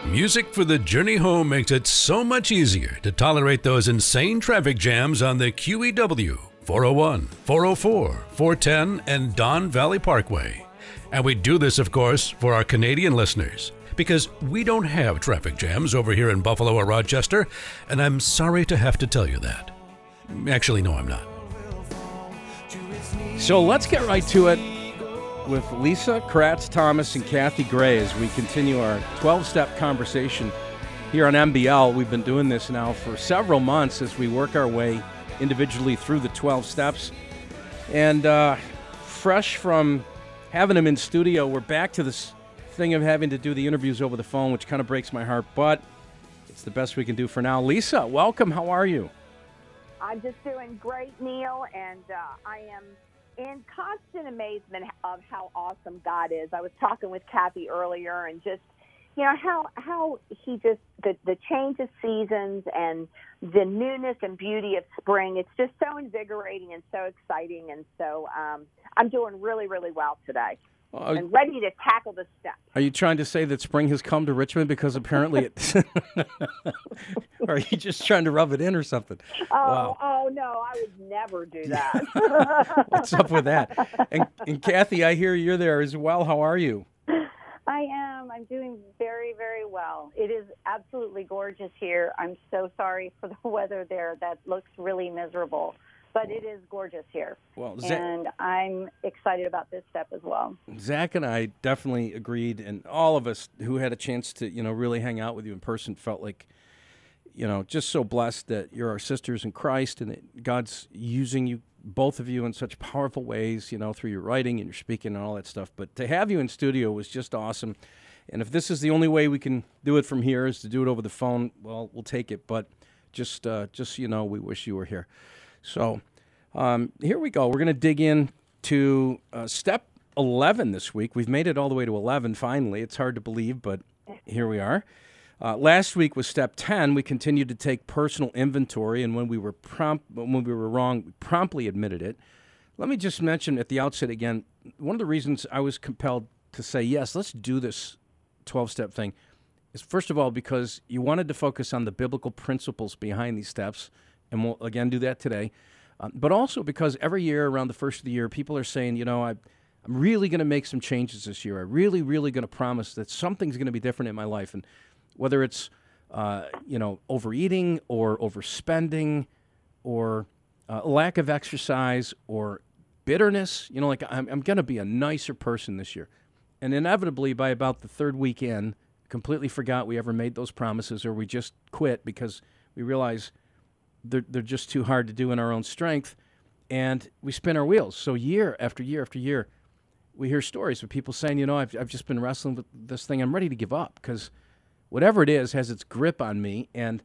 Music for the journey home makes it so much easier to tolerate those insane traffic jams on the QEW, 401, 404, 410, and Don Valley Parkway. And we do this, of course, for our Canadian listeners, because we don't have traffic jams over here in Buffalo or Rochester, and I'm sorry to have to tell you that. Actually, no, I'm not. So let's get right to it with Lisa Kratz-Thomas and Kathy Gray as we continue our 12-step conversation here on MBL. We've been doing this now for several months as we work our way individually through the 12 steps. And fresh from having them in studio, we're back to this thing of having to do the interviews over the phone, which kind of breaks my heart, but it's the best we can do for now. Lisa, welcome. How are you? I'm just doing great, Neil, and I am in constant amazement of how awesome God is. I was talking with Kathy earlier, and just, you know, how he just, the change of seasons and the newness and beauty of spring, it's just so invigorating and so exciting, and so I'm doing really, really well today. And ready to tackle the steps. Are you trying to say that spring has come to Richmond because apparently it's... Or are you just trying to rub it in or something? Oh no, I would never do that. What's up with that? And Kathy, I hear you're there as well. How are you? I am. I'm doing very, very well. It is absolutely gorgeous here. I'm so sorry for the weather there. That looks really miserable. But it is gorgeous here, and I'm excited about this step as well. Zach and I definitely agreed, and all of us who had a chance to, really hang out with you in person felt like, just so blessed that you're our sisters in Christ and that God's using you, both of you, in such powerful ways, through your writing and your speaking and all that stuff. But to have you in studio was just awesome. And if this is the only way we can do it from here is to do it over the phone, well, we'll take it. But just so you know, we wish you were here. So here we go. We're going to dig in to step 11 this week. We've made it all the way to 11 finally. It's hard to believe, but here we are. Last week was step 10. We continued to take personal inventory, and when we were wrong, we promptly admitted it. Let me just mention at the outset again, one of the reasons I was compelled to say, yes, let's do this 12-step thing is, first of all, because you wanted to focus on the biblical principles behind these steps, and we'll, again, do that today. But also because every year around the first of the year, people are saying, I'm really going to make some changes this year. I'm really, really going to promise that something's going to be different in my life. And whether it's, overeating or overspending or lack of exercise or bitterness, I'm going to be a nicer person this year. And inevitably, by about the third weekend, completely forgot we ever made those promises, or we just quit because we realize they're just too hard to do in our own strength, and we spin our wheels. So year after year after year, we hear stories of people saying, I've just been wrestling with this thing. I'm ready to give up because whatever it is has its grip on me. And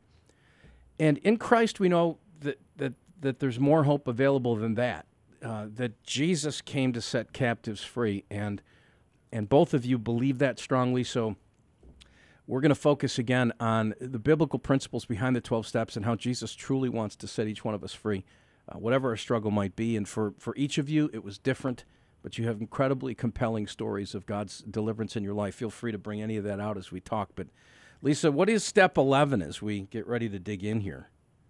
in Christ, we know that there's more hope available than that, that Jesus came to set captives free. And both of you believe that strongly. So we're going to focus again on the biblical principles behind the 12 steps and how Jesus truly wants to set each one of us free, whatever our struggle might be. And for each of you, it was different, but you have incredibly compelling stories of God's deliverance in your life. Feel free to bring any of that out as we talk. But Lisa, what is step 11 as we get ready to dig in here?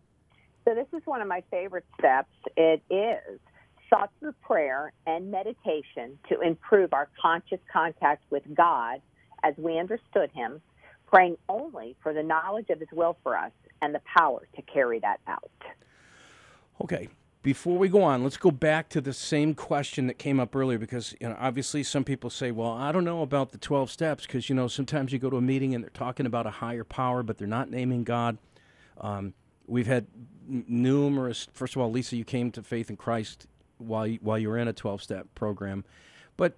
So this is one of my favorite steps. It is sought through prayer and meditation to improve our conscious contact with God as we understood him, praying only for the knowledge of his will for us and the power to carry that out. Okay. Before we go on, let's go back to the same question that came up earlier because, obviously some people say, well, I don't know about the 12 steps because, sometimes you go to a meeting and they're talking about a higher power, but they're not naming God. We've had numerous, first of all, Lisa, you came to faith in Christ while you were in a 12-step program. But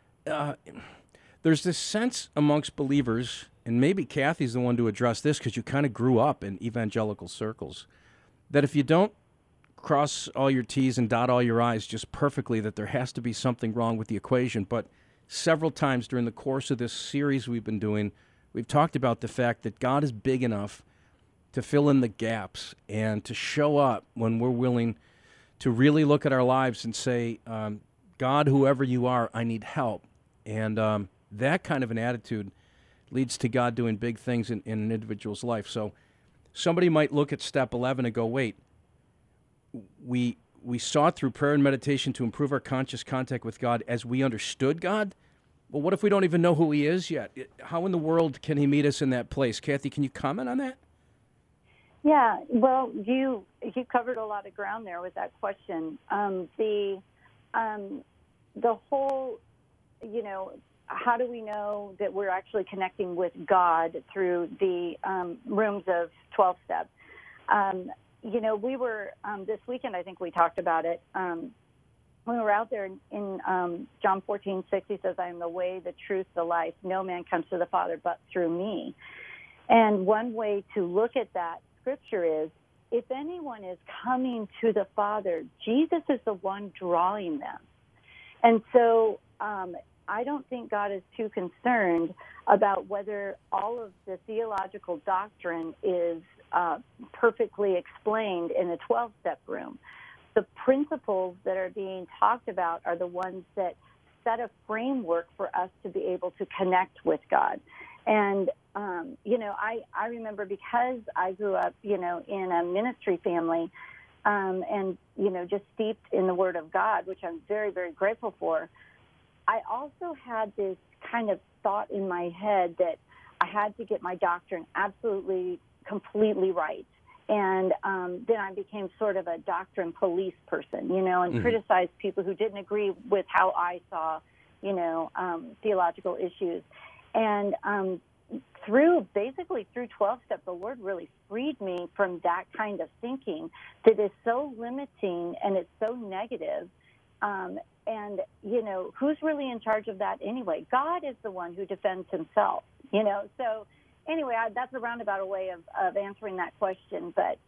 there's this sense amongst believers, and maybe Kathy's the one to address this because you kind of grew up in evangelical circles, that if you don't cross all your T's and dot all your I's just perfectly, that there has to be something wrong with the equation. But several times during the course of this series we've been doing, we've talked about the fact that God is big enough to fill in the gaps and to show up when we're willing to really look at our lives and say, God, whoever you are, I need help. And that kind of an attitude leads to God doing big things in an individual's life. So somebody might look at step 11 and go, wait, we sought through prayer and meditation to improve our conscious contact with God as we understood God? Well, what if we don't even know who he is yet? How in the world can he meet us in that place? Kathy, can you comment on that? Yeah, well, you covered a lot of ground there with that question. The whole, how do we know that we're actually connecting with God through the rooms of 12 steps? We were this weekend, I think we talked about it. We were out there in John 14:6, he says, I am the way, the truth, the life. No man comes to the Father but through me. And one way to look at that scripture is, if anyone is coming to the Father, Jesus is the one drawing them. And so I don't think God is too concerned about whether all of the theological doctrine is perfectly explained in a 12-step room. The principles that are being talked about are the ones that set a framework for us to be able to connect with God. And, I remember, because I grew up, in a ministry family and, just steeped in the Word of God, which I'm very, very grateful for, I also had this kind of thought in my head that I had to get my doctrine absolutely, completely right. And then I became sort of a doctrine police person, and criticized people who didn't agree with how I saw, theological issues. And through 12 steps, the Lord really freed me from that kind of thinking that is so limiting and it's so negative. And, who's really in charge of that anyway? God is the one who defends himself, So anyway, that's a roundabout way of answering that question. But,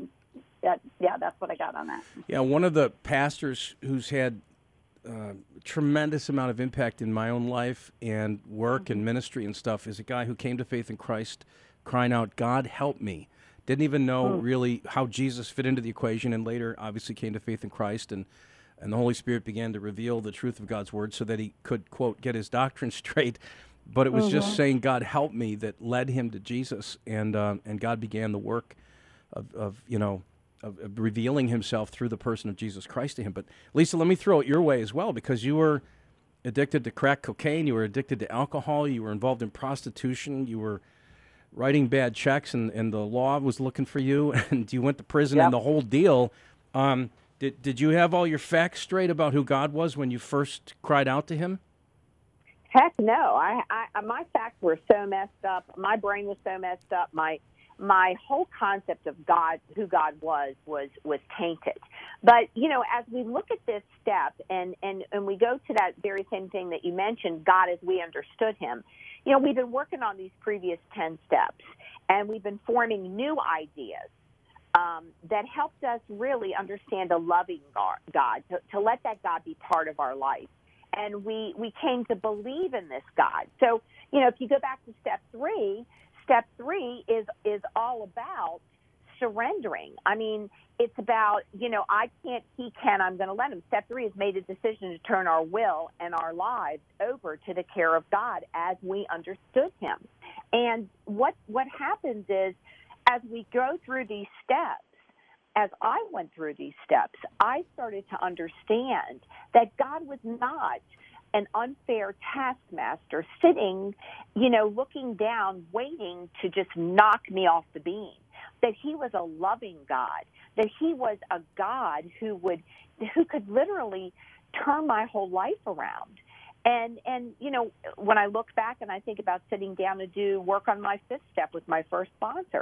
that's what I got on that. Yeah, one of the pastors who's had a tremendous amount of impact in my own life and work and ministry and stuff is a guy who came to faith in Christ crying out, God, help me. Didn't even know really how Jesus fit into the equation, and later obviously came to faith in Christ, and the Holy Spirit began to reveal the truth of God's word so that he could, quote, get his doctrine straight. But it was just saying, God, help me, that led him to Jesus, and God began the work of revealing himself through the person of Jesus Christ to him. But Lisa, let me throw it your way as well, because you were addicted to crack cocaine, you were addicted to alcohol, you were involved in prostitution, you were writing bad checks, and the law was looking for you, and you went to prison and the whole deal. Did you have all your facts straight about who God was when you first cried out to him? Heck no. I my facts were so messed up. My brain was so messed up. My whole concept of God, who God was tainted. But, as we look at this step and we go to that very same thing that you mentioned, God as we understood him, we've been working on these previous 10 steps, and we've been forming new ideas that helped us really understand a loving God, to let that God be part of our life. And we came to believe in this God. So, if you go back to step three is all about surrendering. I mean, it's about, I can't, he can, I'm going to let him. Step 3 is made a decision to turn our will and our lives over to the care of God as we understood him. And what happens is, as we go through these steps, as I went through these steps, I started to understand that God was not an unfair taskmaster sitting, looking down, waiting to just knock me off the beam. That he was a loving God, that he was a God who could literally turn my whole life around. And when I look back and I think about sitting down to do work on my 5th step with my first sponsor,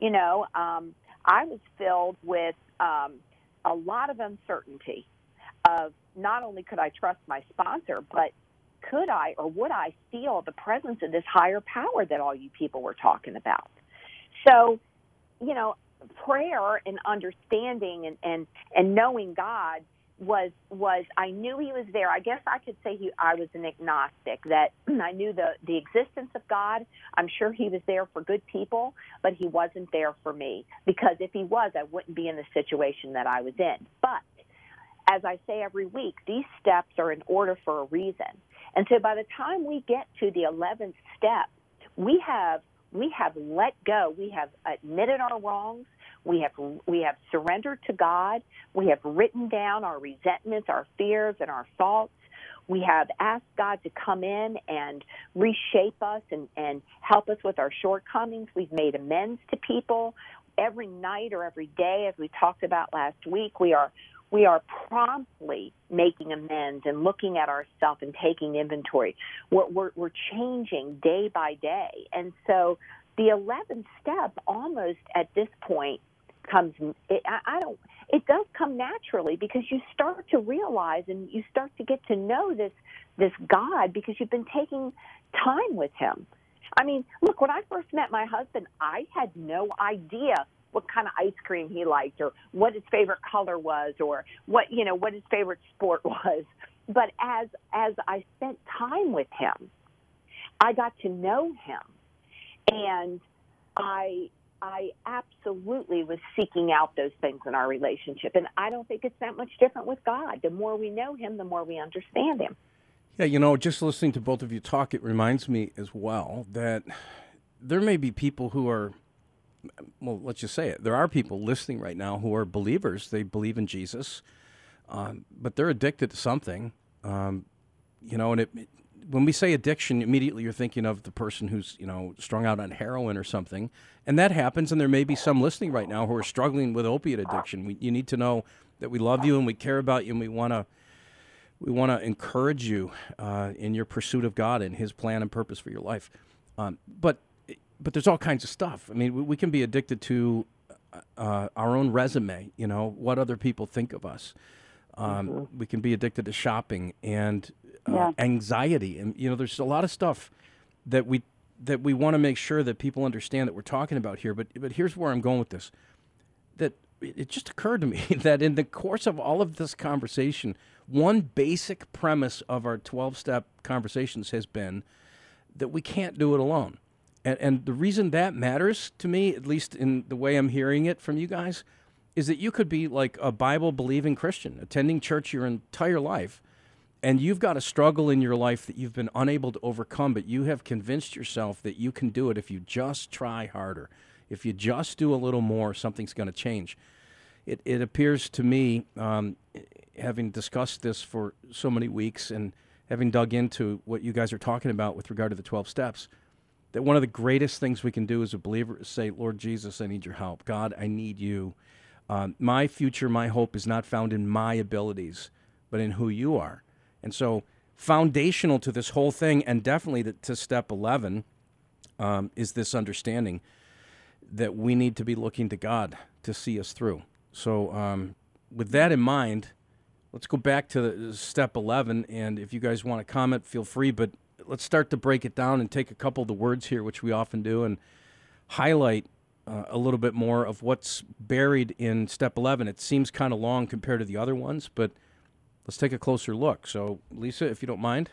I was filled with a lot of uncertainty of not only could I trust my sponsor, but could I or would I feel the presence of this higher power that all you people were talking about? So, prayer and understanding and knowing God was I knew he was there. I guess I could say I was an agnostic, that I knew the existence of God. I'm sure he was there for good people, but he wasn't there for me, because if he was, I wouldn't be in the situation that I was in. But as I say every week, these steps are in order for a reason. And so by the time we get to the 11th step, we have let go. We have admitted our wrongs. We have surrendered to God. We have written down our resentments, our fears, and our faults. We have asked God to come in and reshape us and help us with our shortcomings. We've made amends to people. Every night or every day, as we talked about last week, we are promptly making amends and looking at ourselves and taking inventory. We're changing day by day. And so the 11th step almost at this point comes, it does come naturally, because you start to realize and you start to get to know this God, because you've been taking time with him. I mean, look, when I first met my husband, I had no idea what kind of ice cream he liked, or what his favorite color was, or what his favorite sport was. But as I spent time with him, I got to know him, and I absolutely was seeking out those things in our relationship. And I don't think it's that much different with God. The more we know him, the more we understand him. Yeah, just listening to both of you talk, it reminds me as well that there may be people who are, well, let's just say it. There are people listening right now who are believers. They believe in Jesus, but they're addicted to something. And when we say addiction, immediately you're thinking of the person who's, strung out on heroin or something. And that happens, and there may be some listening right now who are struggling with opiate addiction. You need to know that we love you and we care about you, and we want to encourage you in your pursuit of God and his plan and purpose for your life. But there's all kinds of stuff. I mean, we can be addicted to our own resume, what other people think of us. We can be addicted to shopping and anxiety. And, there's a lot of stuff that we want to make sure that people understand that we're talking about here. But here's where I'm going with this. That it just occurred to me that in the course of all of this conversation, one basic premise of our 12-step conversations has been that we can't do it alone. And the reason that matters to me, at least in the way I'm hearing it from you guys, is that you could be like a Bible-believing Christian, attending church your entire life, and you've got a struggle in your life that you've been unable to overcome, but you have convinced yourself that you can do it if you just try harder. If you just do a little more, something's going to change. It appears to me, having discussed this for so many weeks and having dug into what you guys are talking about with regard to the 12 steps, that one of the greatest things we can do as a believer is say, Lord Jesus, I need your help. God, I need you. My future, my hope is not found in my abilities, but in who you are. And so foundational to this whole thing, and definitely to step 11, is this understanding that we need to be looking to God to see us through. So with that in mind, let's go back to step 11, and if you guys want to comment, feel free, but let's start to break it down and take a couple of the words here, which we often do, and highlight a little bit more of what's buried in step 11. It seems kind of long compared to the other ones, but let's take a closer look. So, Lisa, if you don't mind.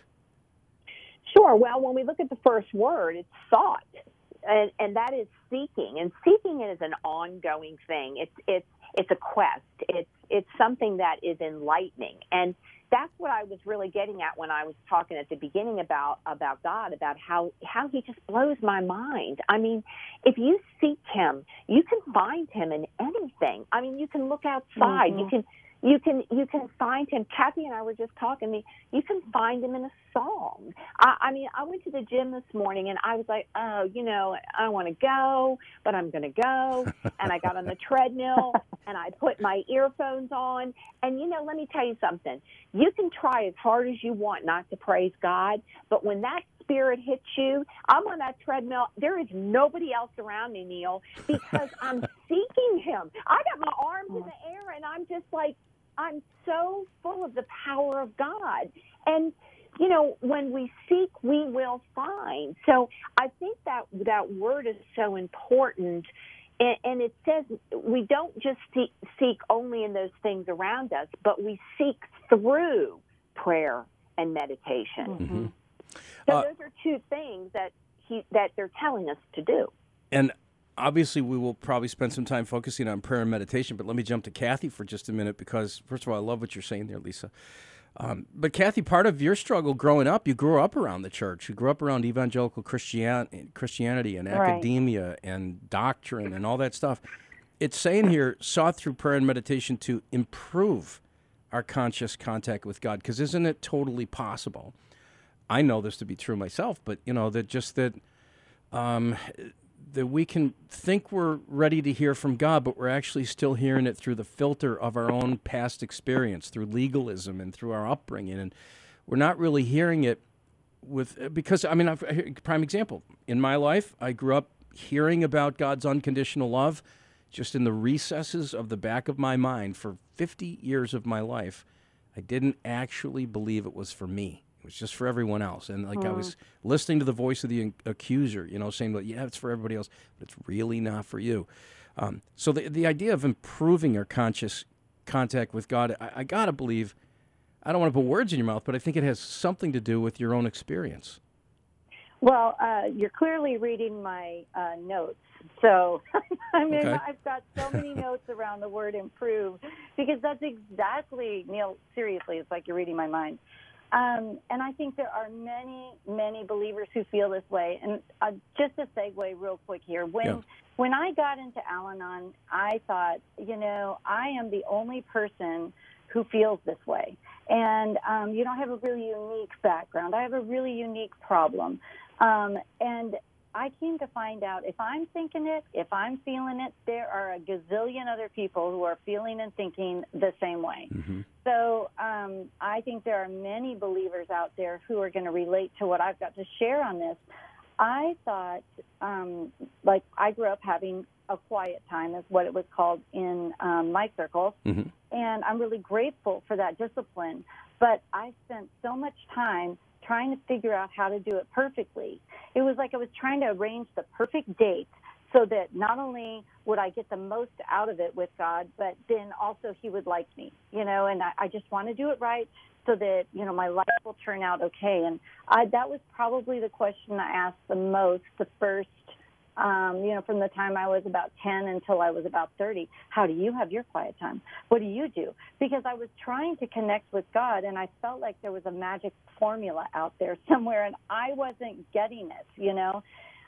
Sure. Well, when we look at the first word, it's sought, and that is seeking. And seeking is an ongoing thing. It's a quest. It's something that is enlightening. And that's what I was really getting at when I was talking at the beginning about God, about how he just blows my mind. I mean, if you seek him, you can find him in anything. I mean, you can look outside. Mm-hmm. You can find him. Kathy and I were just talking. You can find him in a song. I mean, I went to the gym this morning, and I was like, I don't want to go, but I'm going to go. And I got on the treadmill, and I put my earphones on. And, let me tell you something. You can try as hard as you want not to praise God, but when that spirit hits you, I'm on that treadmill. There is nobody else around me, Neil, because I'm seeking him. I got my arms in the air, and I'm just like, I'm so full of the power of God. And, when we seek, we will find. So I think that word is so important. And it says we don't just seek only in those things around us, but we seek through prayer and meditation. Mm-hmm. So those are two things that they're telling us to do. And obviously, we will probably spend some time focusing on prayer and meditation, but let me jump to Kathy for just a minute because, first of all, I love what you're saying there, Lisa. But Kathy, part of your struggle growing up, you grew up around the church. You grew up around evangelical Christianity and academia and doctrine and all that stuff. It's saying here, sought through prayer and meditation to improve our conscious contact with God, because isn't it totally possible? I know this to be true myself, but that we can think we're ready to hear from God, but we're actually still hearing it through the filter of our own past experience, through legalism and through our upbringing, and we're not really hearing it because prime example, in my life, I grew up hearing about God's unconditional love just in the recesses of the back of my mind for 50 years of my life. I didn't actually believe it was for me. It was just for everyone else. And I was listening to the voice of the accuser, saying, well, yeah, it's for everybody else, but it's really not for you. So the idea of improving our conscious contact with God, I got to believe, I don't want to put words in your mouth, but I think it has something to do with your own experience. Well, you're clearly reading my notes. So, Okay. I've got so many notes around the word improve, because that's exactly, Neil, seriously, it's like you're reading my mind. And I think there are many, many believers who feel this way. And just a segue real quick here. When I got into Al-Anon, I thought, I am the only person who feels this way. And, I have a really unique background. I have a really unique problem. And I came to find out if I'm thinking it, if I'm feeling it, there are a gazillion other people who are feeling and thinking the same way. Mm-hmm. So I think there are many believers out there who are going to relate to what I've got to share on this. I thought, I grew up having a quiet time, is what it was called in my circles, mm-hmm. and I'm really grateful for that discipline. But I spent so much time trying to figure out how to do it perfectly. It was like I was trying to arrange the perfect date so that not only would I get the most out of it with God, but then also he would like me, and I just want to do it right so that, my life will turn out okay. And that was probably the question I asked the most the first, from the time I was about 10 until I was about 30. How do you have your quiet time? What do you do? Because I was trying to connect with God, and I felt like there was a magic formula out there somewhere, and I wasn't getting it,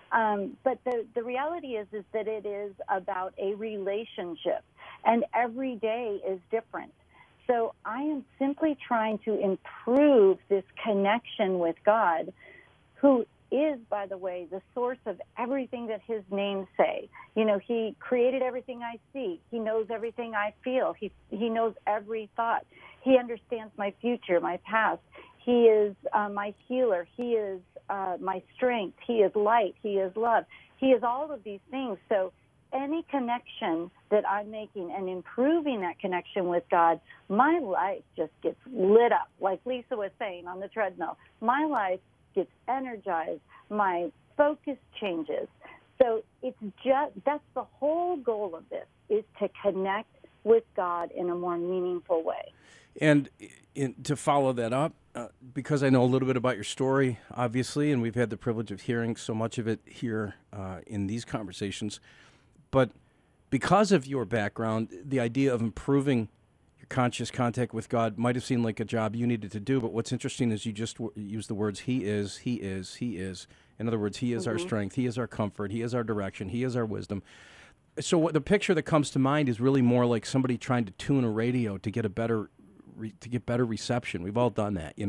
But the reality is that it is about a relationship, and every day is different. So I am simply trying to improve this connection with God, who is, by the way, the source of everything that his name say. He created everything I see. He knows everything I feel. He knows every thought. He understands my future, my past. He is my healer. He is my strength. He is light. He is love. He is all of these things. So any connection that I'm making and improving that connection with God, my life just gets lit up. Like Lisa was saying on the treadmill, my life gets energized. My focus changes. So that's the whole goal of this, is to connect with God in a more meaningful way. And to follow that up, because I know a little bit about your story, obviously, and we've had the privilege of hearing so much of it here in these conversations, but because of your background, the idea of improving your conscious contact with God might have seemed like a job you needed to do, but what's interesting is you just use the words, He is, He is, He is. In other words, He is our strength, He is our comfort, He is our direction, He is our wisdom. So the picture that comes to mind is really more like somebody trying to tune a radio to get better reception. We've all done that,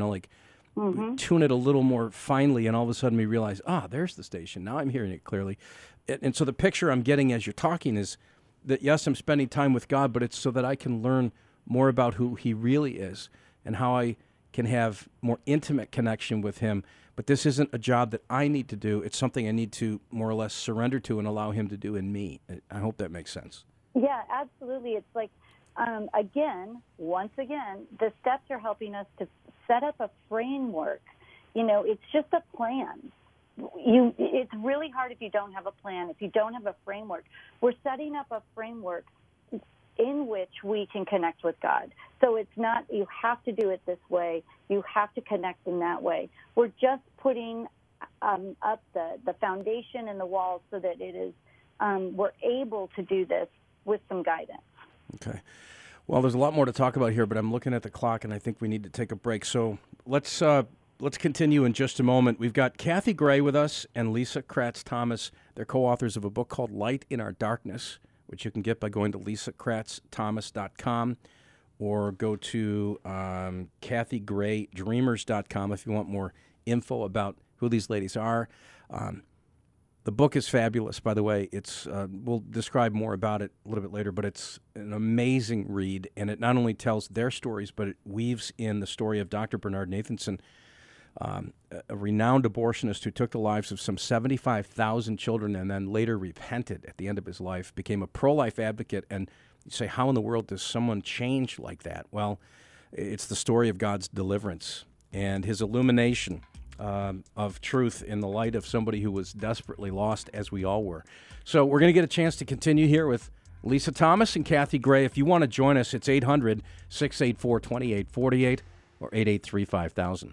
tune it a little more finely, and all of a sudden we realize, there's the station. Now I'm hearing it clearly. And so the picture I'm getting as you're talking is that, yes, I'm spending time with God, but it's so that I can learn more about who He really is and how I can have more intimate connection with Him. But this isn't a job that I need to do. It's something I need to more or less surrender to and allow Him to do in me. I hope that makes sense. Yeah, absolutely. It's like, once again, the steps are helping us to set up a framework. It's just a plan. It's really hard if you don't have a plan, if you don't have a framework. We're setting up a framework in which we can connect with God. So it's not, you have to do it this way, you have to connect in that way. We're just putting up the foundation and the walls so that it is, we're able to do this with some guidance. Okay. Well, there's a lot more to talk about here, but I'm looking at the clock, and I think we need to take a break. So let's continue in just a moment. We've got Kathy Gray with us and Lisa Kratz Thomas. They're co-authors of a book called Light in Our Darkness, which you can get by going to lisakratzthomas.com or go to kathygraydreamers.com if you want more info about who these ladies are. The book is fabulous, by the way. It's we'll describe more about it a little bit later, but it's an amazing read, and it not only tells their stories, but it weaves in the story of Dr. Bernard Nathanson, a renowned abortionist who took the lives of some 75,000 children and then later repented at the end of his life, became a pro-life advocate. And you say, how in the world does someone change like that? Well, it's the story of God's deliverance and his illumination of truth in the light of somebody who was desperately lost, as we all were. So we're going to get a chance to continue here with Lisa Thomas and Kathy Gray. If you want to join us, it's 800-684-2848 or 883-5000.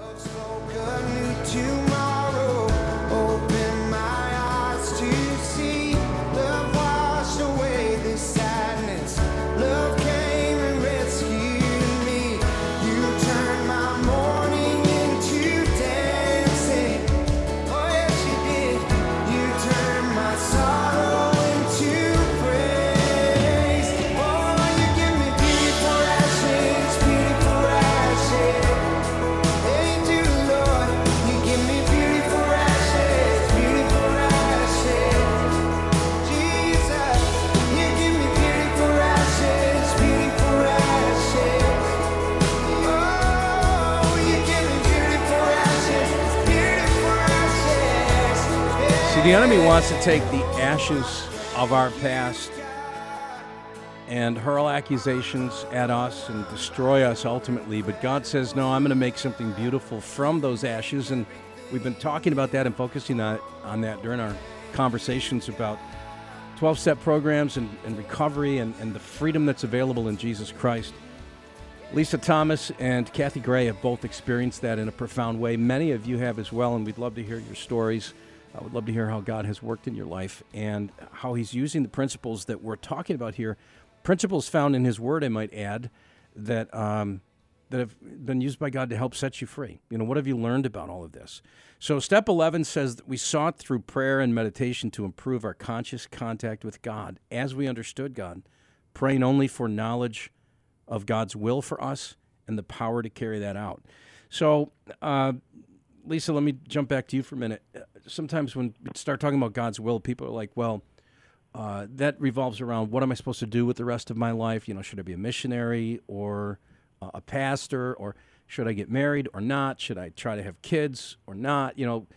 The enemy wants to take the ashes of our past and hurl accusations at us and destroy us ultimately. But God says, no, I'm going to make something beautiful from those ashes. And we've been talking about that and focusing on that during our conversations about 12-step programs and recovery and the freedom that's available in Jesus Christ. Lisa Thomas and Kathy Gray have both experienced that in a profound way. Many of you have as well, and we'd love to hear your stories. I would love to hear how God has worked in your life and how he's using the principles that we're talking about here, principles found in his word, I might add, that have been used by God to help set you free. You know, what have you learned about all of this? So step 11 says that we sought through prayer and meditation to improve our conscious contact with God as we understood God, praying only for knowledge of God's will for us and the power to carry that out. So, Lisa, let me jump back to you for a minute. Sometimes when we start talking about God's will, people are like, well, that revolves around what am I supposed to do with the rest of my life? You know, should I be a missionary or a pastor, or should I get married or not? Should I try to have kids or not? You know,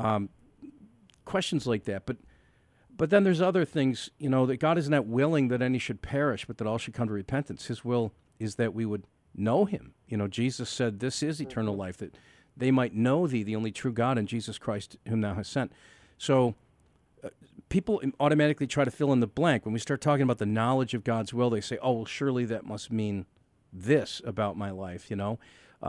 questions like that. But then there's other things, you know, that God is not willing that any should perish, but that all should come to repentance. His will is that we would know him. You know, Jesus said, this is eternal life, that they might know thee, the only true God, and Jesus Christ, whom thou hast sent. So people automatically try to fill in the blank. When we start talking about the knowledge of God's will, they say, oh, well, surely that must mean this about my life, you know.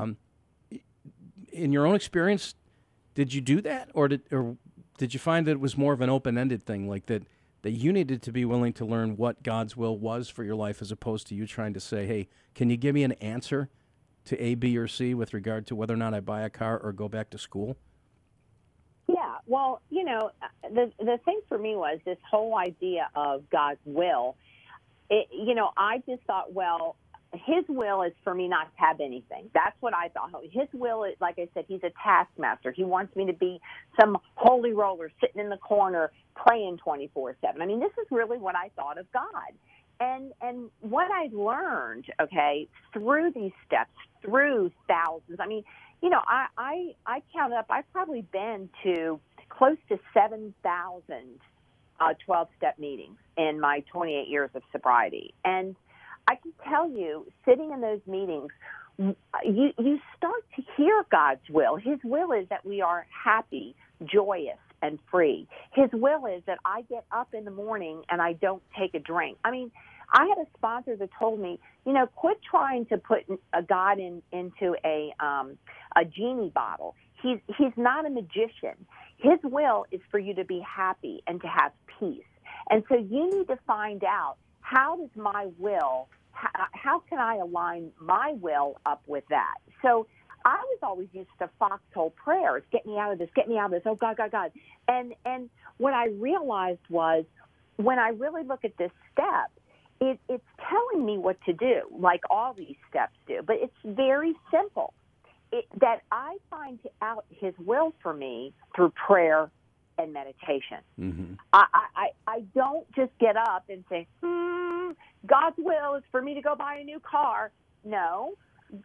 In your own experience, did you do that? Or did you find that it was more of an open-ended thing, like that you needed to be willing to learn what God's will was for your life as opposed to you trying to say, hey, can you give me an answer to A, B, or C with regard to whether or not I buy a car or go back to school? Yeah, well, you know, the thing for me was this whole idea of God's will. You know, I just thought, well, his will is for me not to have anything. That's what I thought. His will is, like I said, he's a taskmaster. He wants me to be some holy roller sitting in the corner praying 24/7. I mean, this is really what I thought of God. And what I learned, okay, through these steps, through thousands, I mean, you know, I counted up, I've probably been to close to 7,000 12-step meetings in my 28 years of sobriety. And I can tell you, sitting in those meetings, you start to hear God's will. His will is that we are happy, joyous, and free. His will is that I get up in the morning and I don't take a drink. I mean, I had a sponsor that told me, you know, quit trying to put a God into a genie bottle. He's not a magician. His will is for you to be happy and to have peace. And so you need to find out, how does my will how can I align my will up with that? So I was always used to foxhole prayers, get me out of this, oh, God, God, God. And what I realized was when I really look at this step, it's telling me what to do, like all these steps do, but it's very simple. That I find out his will for me through prayer and meditation. Mm-hmm. I don't just get up and say, God's will is for me to go buy a new car. No,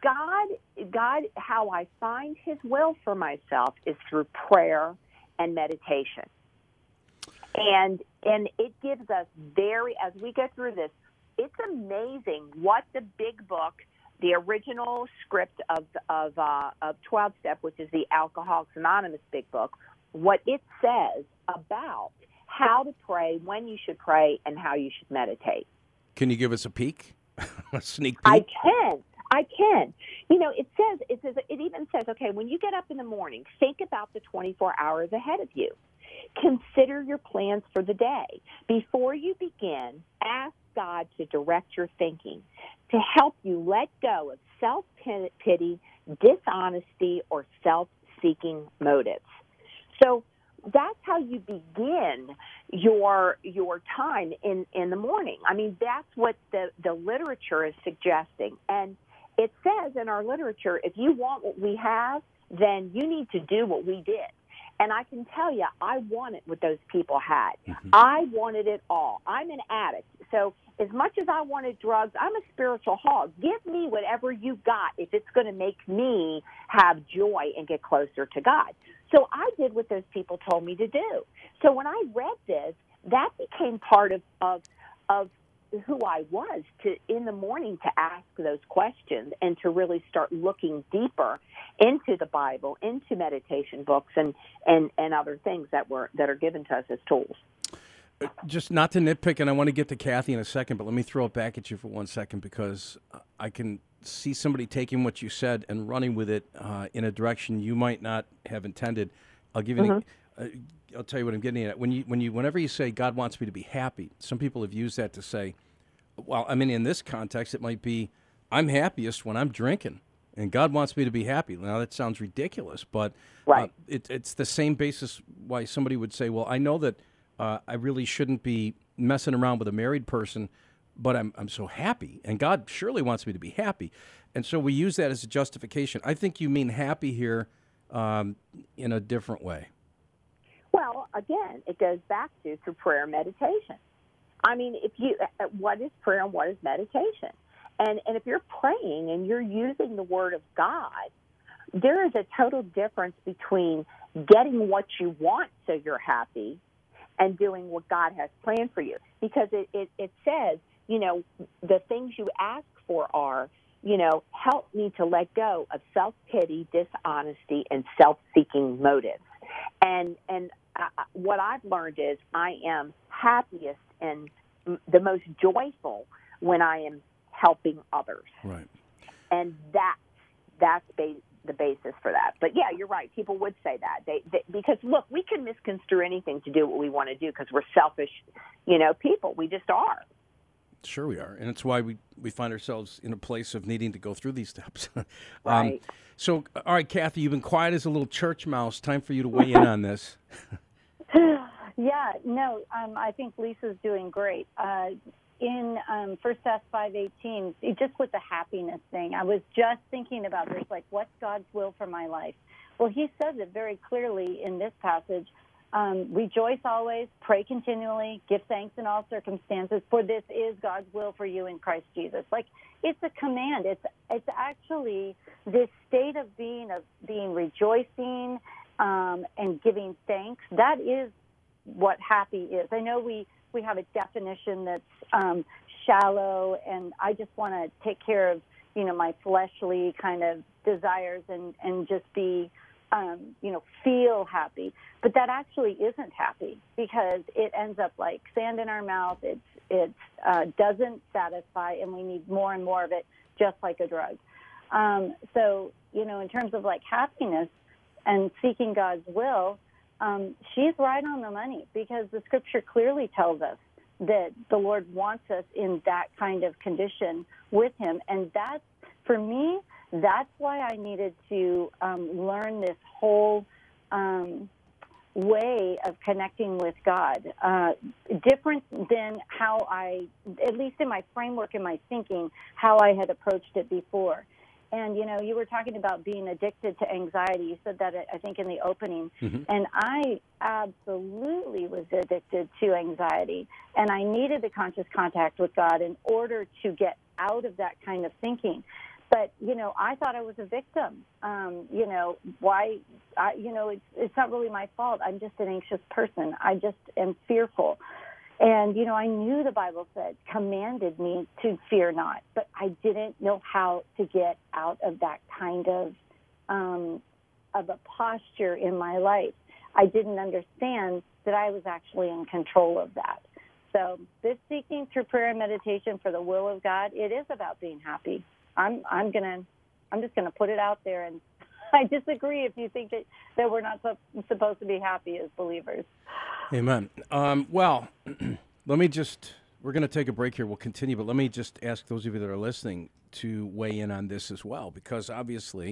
God, how I find his will for myself is through prayer and meditation. And it gives us as we go through this, it's amazing what the big book, the original script of 12-Step, which is the Alcoholics Anonymous big book, what it says about how to pray, when you should pray, and how you should meditate. Can you give us a peek, a sneak peek? I can. It even says, okay, when you get up in the morning, think about the 24 hours ahead of you. Consider your plans for the day. Before you begin, ask God to direct your thinking, to help you let go of self-pity, dishonesty, or self-seeking motives. So that's how you begin your time in the morning. I mean, that's what the literature is suggesting. And it says in our literature, if you want what we have, then you need to do what we did. And I can tell you, I wanted what those people had. Mm-hmm. I wanted it all. I'm an addict. So as much as I wanted drugs, I'm a spiritual hog. Give me whatever you got if it's going to make me have joy and get closer to God. So I did what those people told me to do. So when I read this, that became part of who I was in the morning to ask those questions and to really start looking deeper into the Bible, into meditation books and other things that are given to us as tools. Just not to nitpick, and I want to get to Kathy in a second, but let me throw it back at you for 1 second because I can see somebody taking what you said and running with it in a direction you might not have intended. I'll give you I'll tell you what I'm getting at. Whenever you say God wants me to be happy, some people have used that to say, well, I mean, in this context, it might be, I'm happiest when I'm drinking, and God wants me to be happy. Now, that sounds ridiculous, but right. It's the same basis why somebody would say, well, I know that I really shouldn't be messing around with a married person, but I'm so happy, and God surely wants me to be happy. And so we use that as a justification. I think you mean happy here in a different way. Well, again, it goes back to through prayer and meditation. I mean, what is prayer and what is meditation? And if you're praying and you're using the Word of God, there is a total difference between getting what you want so you're happy and doing what God has planned for you. Because it says, the things you ask for are, help me to let go of self-pity, dishonesty, and self-seeking motives. And what I've learned is I am happiest and the most joyful when I am helping others. Right. And that's the basis for that. But yeah, you're right. People would say that they because look, we can misconstrue anything to do what we want to do because we're selfish, people. We just are. Sure we are. And it's why we find ourselves in a place of needing to go through these steps. Right. So, all right, Kathy, you've been quiet as a little church mouse. Time for you to weigh in on this. Yeah, no, I think Lisa's doing great. In 1 Thess 5:18, just with the happiness thing, I was just thinking about this, like, what's God's will for my life? Well, he says it very clearly in this passage. Rejoice always, pray continually, give thanks in all circumstances, for this is God's will for you in Christ Jesus. Like, it's a command. It's actually this state of being rejoicing and giving thanks. That is what happy is. I know we have a definition that's shallow, and I just want to take care of, my fleshly kind of desires and just be, feel happy. But that actually isn't happy because it ends up like sand in our mouth. It doesn't satisfy, and we need more and more of it, just like a drug. So, in terms of like happiness and seeking God's will, she's right on the money because the Scripture clearly tells us that the Lord wants us in that kind of condition with him. And that's, for me, that's why I needed to learn this whole way of connecting with God, different than how I, at least in my framework, in my thinking, how I had approached it before. And, you know, you were talking about being addicted to anxiety. You said that, I think, in the opening. Mm-hmm. And I absolutely was addicted to anxiety. And I needed the conscious contact with God in order to get out of that kind of thinking. But, you know, I thought I was a victim. You know, it's not really my fault. I'm just an anxious person. I just am fearful. And, you know, I knew the Bible said, commanded me to fear not, but I didn't know how to get out of that kind of a posture in my life. I didn't understand that I was actually in control of that. So this seeking through prayer and meditation for the will of God, it is about being happy. I'm just gonna put it out there, and I disagree if you think that we're not supposed to be happy as believers. Amen. Well, we're going to take a break here. We'll continue, but let me just ask those of you that are listening to weigh in on this as well, because obviously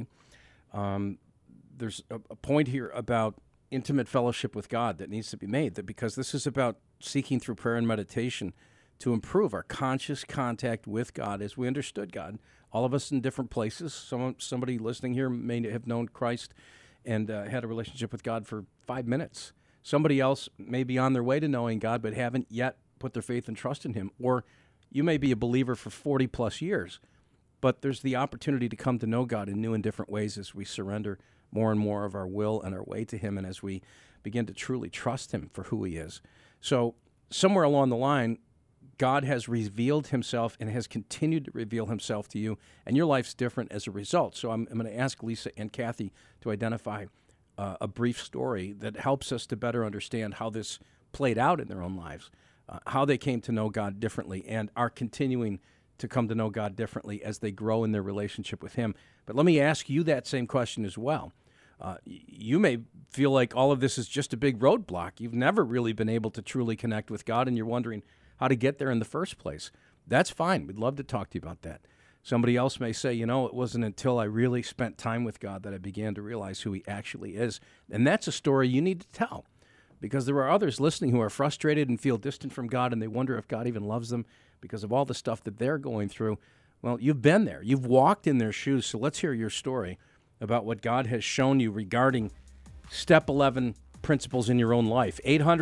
there's a point here about intimate fellowship with God that needs to be made, that because this is about seeking through prayer and meditation to improve our conscious contact with God as we understood God. All of us in different places. Somebody listening here may have known Christ and had a relationship with God for 5 minutes. Somebody else may be on their way to knowing God but haven't yet put their faith and trust in him. Or you may be a believer for 40-plus years, but there's the opportunity to come to know God in new and different ways as we surrender more and more of our will and our way to him, and as we begin to truly trust him for who he is. So somewhere along the line, God has revealed himself and has continued to reveal himself to you, and your life's different as a result. So I'm going to ask Lisa and Kathy to identify a brief story that helps us to better understand how this played out in their own lives, how they came to know God differently and are continuing to come to know God differently as they grow in their relationship with him. But let me ask you that same question as well. You may feel like all of this is just a big roadblock. You've never really been able to truly connect with God, and you're wondering how to get there in the first place. That's fine. We'd love to talk to you about that. Somebody else may say, it wasn't until I really spent time with God that I began to realize who he actually is. And that's a story you need to tell, because there are others listening who are frustrated and feel distant from God, and they wonder if God even loves them because of all the stuff that they're going through. Well, you've been there. You've walked in their shoes. So let's hear your story about what God has shown you regarding Step 11 principles in your own life.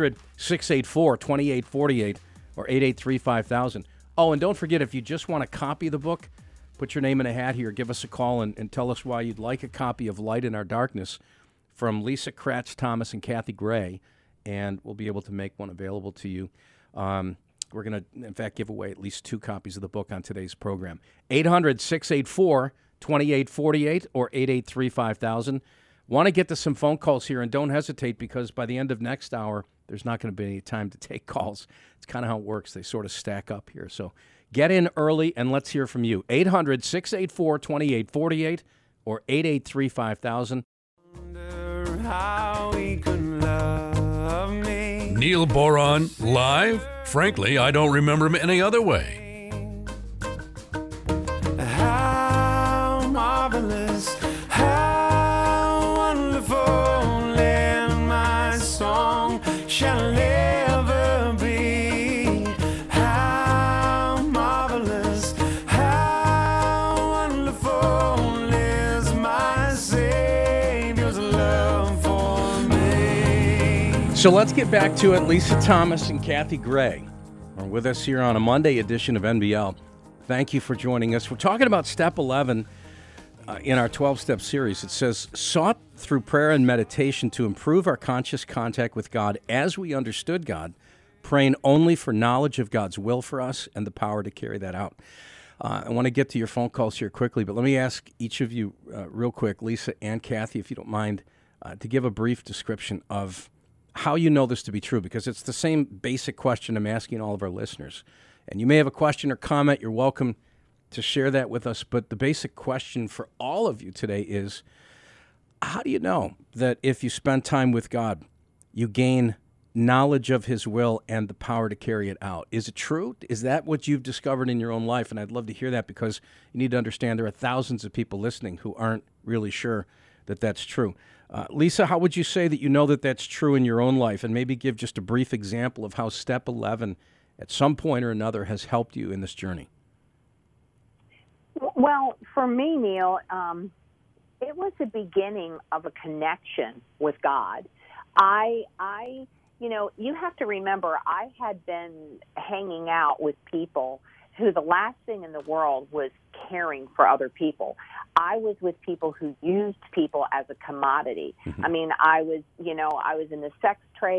800-684-2848 or 883-5000. Oh, and don't forget, if you just want a copy of the book, put your name in a hat here. Give us a call and tell us why you'd like a copy of Light in Our Darkness from Lisa Kratz Thomas and Kathy Gray, and we'll be able to make one available to you. We're going to, in fact, give away at least 2 copies of the book on today's program. 800-684-2848 or 883-5000. Want to get to some phone calls here, and don't hesitate, because by the end of next hour, there's not going to be any time to take calls. It's kind of how it works. They sort of stack up here. So get in early, and let's hear from you. 800-684-2848 or 883-5000. Neil Boron, live? Frankly, I don't remember him any other way. How marvelous, how wonderful, and my song shall ever be. How marvelous, how wonderful is my Savior's love for me. So let's get back to it. Lisa Thomas and Kathy Gray are with us here on a Monday edition of NBL. Thank you for joining us. We're talking about Step 11 in our 12-step series. It says, sought through prayer and meditation to improve our conscious contact with God as we understood God, praying only for knowledge of God's will for us and the power to carry that out. I want to get to your phone calls here quickly, but let me ask each of you real quick, Lisa and Kathy, if you don't mind, to give a brief description of how you know this to be true, because it's the same basic question I'm asking all of our listeners. And you may have a question or comment. You're welcome to share that with us. But the basic question for all of you today is, how do you know that if you spend time with God, you gain knowledge of his will and the power to carry it out. Is it true? Is that what you've discovered in your own life? And I'd love to hear that, because you need to understand there are thousands of people listening who aren't really sure that that's true. Lisa, how would you say that you know that that's true in your own life? And maybe give just a brief example of how Step 11 at some point or another has helped you in this journey. Well, for me, Neil, it was the beginning of a connection with God. You have to remember, I had been hanging out with people who the last thing in the world was caring for other people. I was with people who used people as a commodity. Mm-hmm. I mean, I was in the sex trade.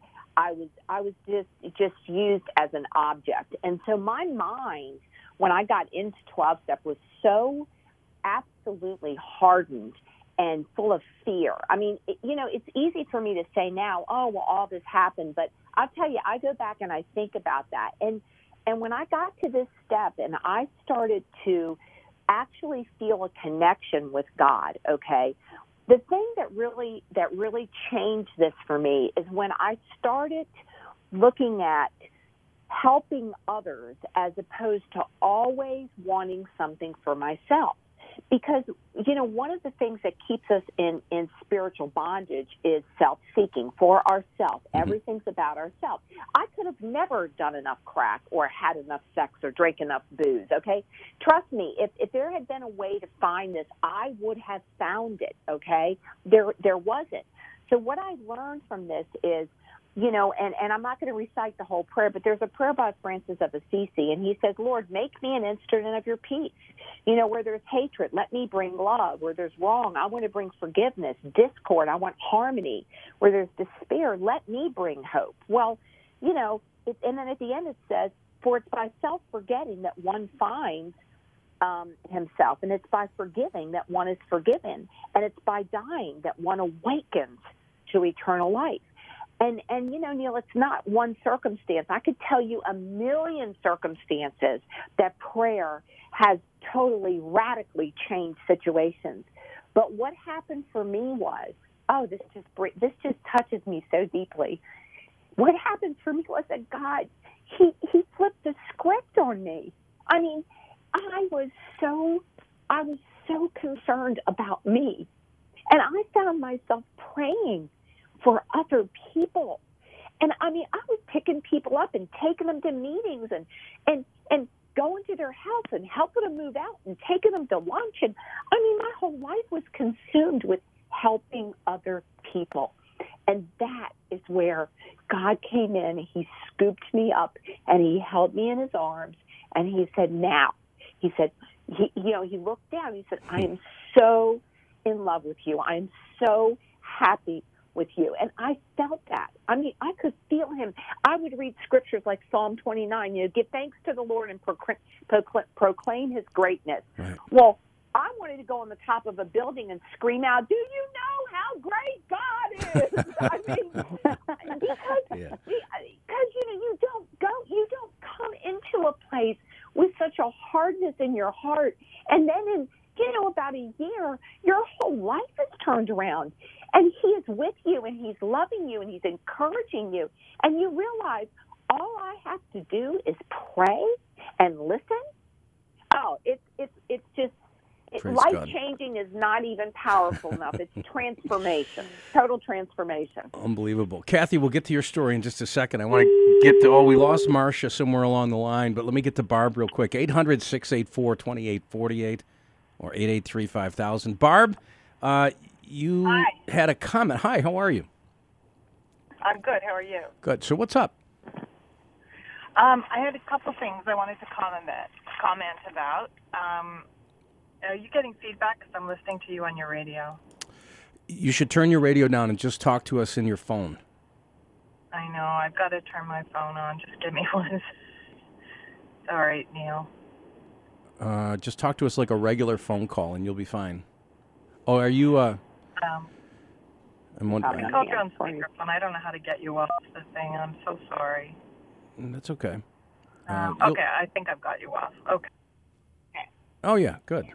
I was just used as an object. And so my mind, when I got into 12-step, was so absolutely hardened and full of fear. I mean, it's easy for me to say now, oh, well, all this happened. But I'll tell you, I go back and I think about that. And when I got to this step and I started to actually feel a connection with God, okay, the thing that really changed this for me is when I started looking at helping others as opposed to always wanting something for myself. Because, one of the things that keeps us in spiritual bondage is self-seeking for ourselves. Mm-hmm. Everything's about ourselves. I could have never done enough crack or had enough sex or drank enough booze, okay? Trust me, if there had been a way to find this, I would have found it, okay? There wasn't. So what I learned from this is, and I'm not going to recite the whole prayer, but there's a prayer by Francis of Assisi, and he says, Lord, make me an instrument of your peace. Where there's hatred, let me bring love. Where there's wrong, I want to bring forgiveness. Discord, I want harmony. Where there's despair, let me bring hope. Well, and then at the end it says, for it's by self-forgetting that one finds himself, and it's by forgiving that one is forgiven, and it's by dying that one awakens to eternal life. And Neil, it's not one circumstance. I could tell you a million circumstances that prayer has totally, radically changed situations. But what happened for me was, this just touches me so deeply. What happened for me was that God, He flipped the script on me. I mean, I was so concerned about me, and I found myself praying for other people. And I mean, I was picking people up and taking them to meetings and going to their house and helping them move out and taking them to lunch. And I mean, my whole life was consumed with helping other people. And that is where God came in. He scooped me up and He held me in His arms. And He said, now, He said, he looked down. He said, I am so in love with you. I am so happy with you. And I felt that. I mean, I could feel Him. I would read scriptures like Psalm 29, give thanks to the Lord and proclaim His greatness. Right. Well, I wanted to go on the top of a building and scream out, do you know how great God is? I mean, because you don't come into a place with such a hardness in your heart. And then in, about a year, your whole life is turned around. And He is with you, and He's loving you, and He's encouraging you. And you realize all I have to do is pray and listen. Oh, it's just life-changing is not even powerful enough. It's transformation, total transformation. Unbelievable. Kathy, we'll get to your story in just a second. I want to get to, we lost Marcia somewhere along the line, but let me get to Barb real quick. 800-684-2848 or 883-5000. Barb, you Hi. had a comment. Hi, how are you? I'm good. How are you? Good. So what's up? I had a couple things I wanted to comment about. Are you getting feedback? Because I'm listening to you on your radio. You should turn your radio down and just talk to us in your phone. I know. I've got to turn my phone on. Just give me one. All right, Neil. Just talk to us like a regular phone call, and you'll be fine. Oh, are you? I'm wondering. I called you on speakerphone. I don't know how to get you off the thing. I'm so sorry. That's okay. Okay, I think I've got you off. Okay. Oh yeah, good.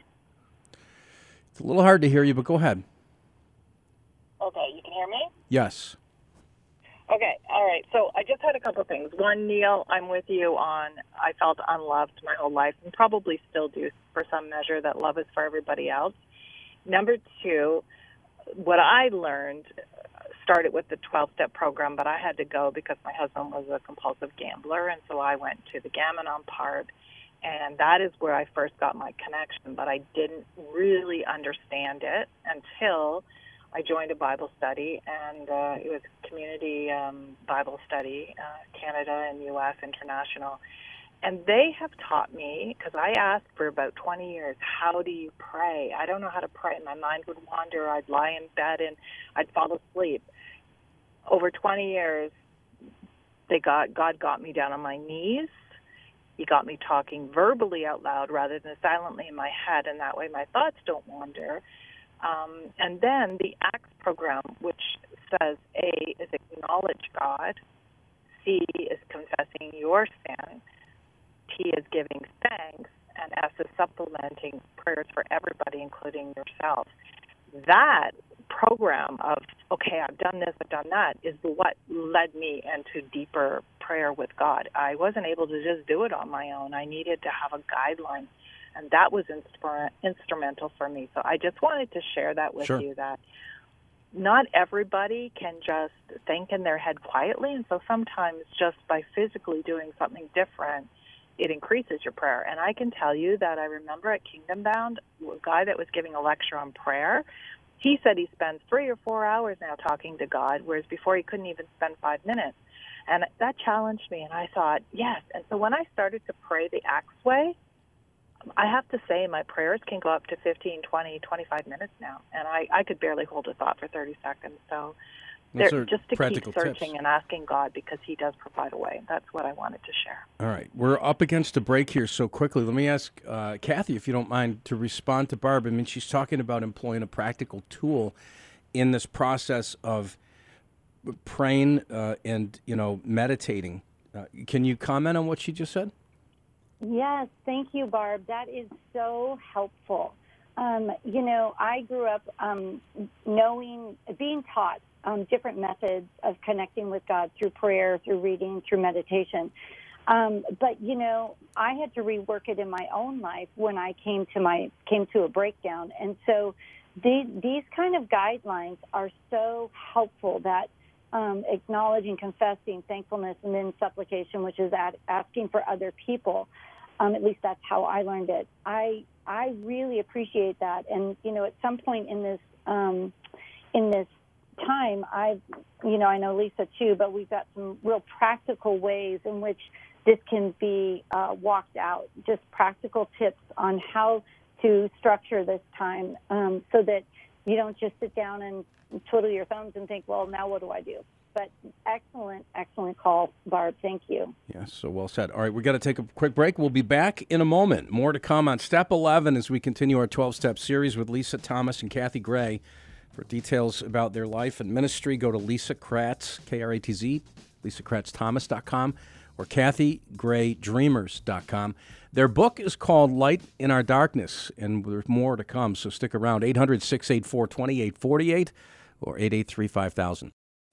It's a little hard to hear you, but go ahead. Okay, you can hear me? Yes. Okay, all right. So I just had a couple of things. One, Neil, I'm with you on I felt unloved my whole life and probably still do for some measure, that love is for everybody else. Number two, what I learned started with the 12-step program, but I had to go because my husband was a compulsive gambler, and so I went to the Gam-Anon part, and that is where I first got my connection, but I didn't really understand it until I joined a Bible study, and it was community Bible study, Canada and U.S. international. And they have taught me, because I asked for about 20 years, how do you pray? I don't know how to pray. My mind would wander. I'd lie in bed and I'd fall asleep. Over 20 years, God got me down on my knees. He got me talking verbally out loud rather than silently in my head, and that way my thoughts don't wander. And then the ACTS program, which says A is acknowledge God, C is confessing your sin, T is giving thanks, and S is supplementing prayers for everybody, including yourself. That program of, okay, I've done this, I've done that, is what led me into deeper prayer with God. I wasn't able to just do it on my own. I needed to have a guideline, and that was instrumental for me. So I just wanted to share that with you, that not everybody can just think in their head quietly, and so sometimes just by physically doing something different, it increases your prayer. And I can tell you that I remember at Kingdom Bound, a guy that was giving a lecture on prayer, he said he spends 3 or 4 hours now talking to God, whereas before he couldn't even spend 5 minutes. And that challenged me, and I thought, yes. And so when I started to pray the ACTS way, I have to say my prayers can go up to 15, 20, 25 minutes now, and I could barely hold a thought for 30 seconds. So just to keep searching tips. And asking God, because he does provide a way. That's what I wanted to share. All right. We're up against a break here, so quickly, let me ask Kathy, if you don't mind, to respond to Barb. I mean, she's talking about employing a practical tool in this process of praying and, meditating. Can you comment on what she just said? Yes, thank you, Barb. That is so helpful. I grew up being taught different methods of connecting with God through prayer, through reading, through meditation. But I had to rework it in my own life when I came to a breakdown. And so these kind of guidelines are so helpful, that acknowledging, confessing, thankfulness, and then supplication, which is asking for other people. At least that's how I learned it. I really appreciate that. And, at some point in this time, I know Lisa too, but we've got some real practical ways in which this can be walked out, just practical tips on how to structure this time so that you don't just sit down and twiddle your thumbs and think, well, now what do I do? But excellent call, Barb. Thank you. Yes, so well said. All right, we've got to take a quick break. We'll be back in a moment. More to come on Step 11 as we continue our 12-step series with Lisa Thomas and Kathy Gray. For details about their life and ministry, go to Lisa Kratz, Kratz, LisaKratzThomas.com, or KathyGrayDreamers.com. Their book is called Light in Our Darkness, and there's more to come, so stick around. 800-684-2848 or 883-5000.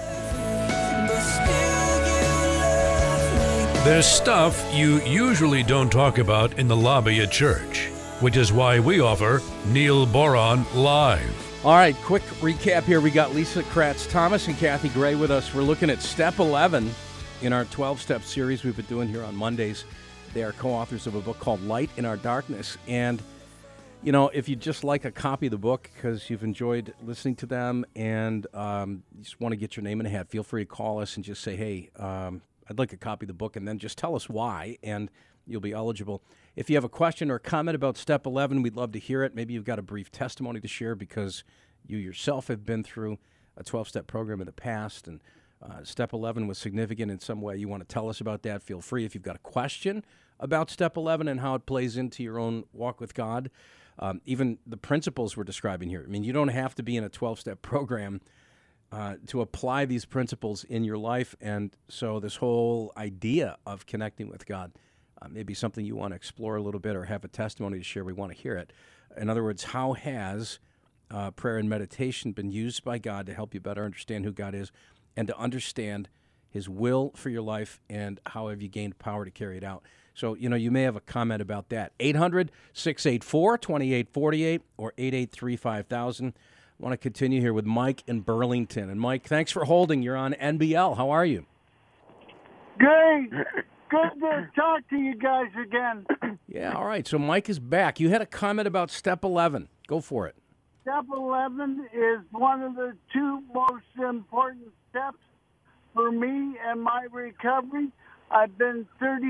There's stuff you usually don't talk about in the lobby at church, which is why we offer Neil Boron Live. All right, quick recap here. We got Lisa Kratz Thomas and Kathy Gray with us. We're looking at Step 11 in our 12-step series we've been doing here on Mondays. They are co-authors of a book called Light in Our Darkness. And, if you'd just like a copy of the book because you've enjoyed listening to them and you just want to get your name in a hat, feel free to call us and just say, hey, I'd like a copy of the book, and then just tell us why, and you'll be eligible. If you have a question or a comment about Step 11, we'd love to hear it. Maybe you've got a brief testimony to share because you yourself have been through a 12-step program in the past, and Step 11 was significant in some way. You want to tell us about that, feel free. If you've got a question about Step 11 and how it plays into your own walk with God, even the principles we're describing here. I mean, you don't have to be in a 12-step program to apply these principles in your life. And so this whole idea of connecting with God may be something you want to explore a little bit or have a testimony to share. We want to hear it. In other words, how has prayer and meditation been used by God to help you better understand who God is and to understand His will for your life, and how have you gained power to carry it out. So, you may have a comment about that. 800-684-2848 or 883-5000. I want to continue here with Mike in Burlington. And, Mike, thanks for holding. You're on NBL. How are you? Great. Good to talk to you guys again. Yeah, all right. So Mike is back. You had a comment about Step 11. Go for it. Step 11 is one of the two most important steps for me and my recovery. I've been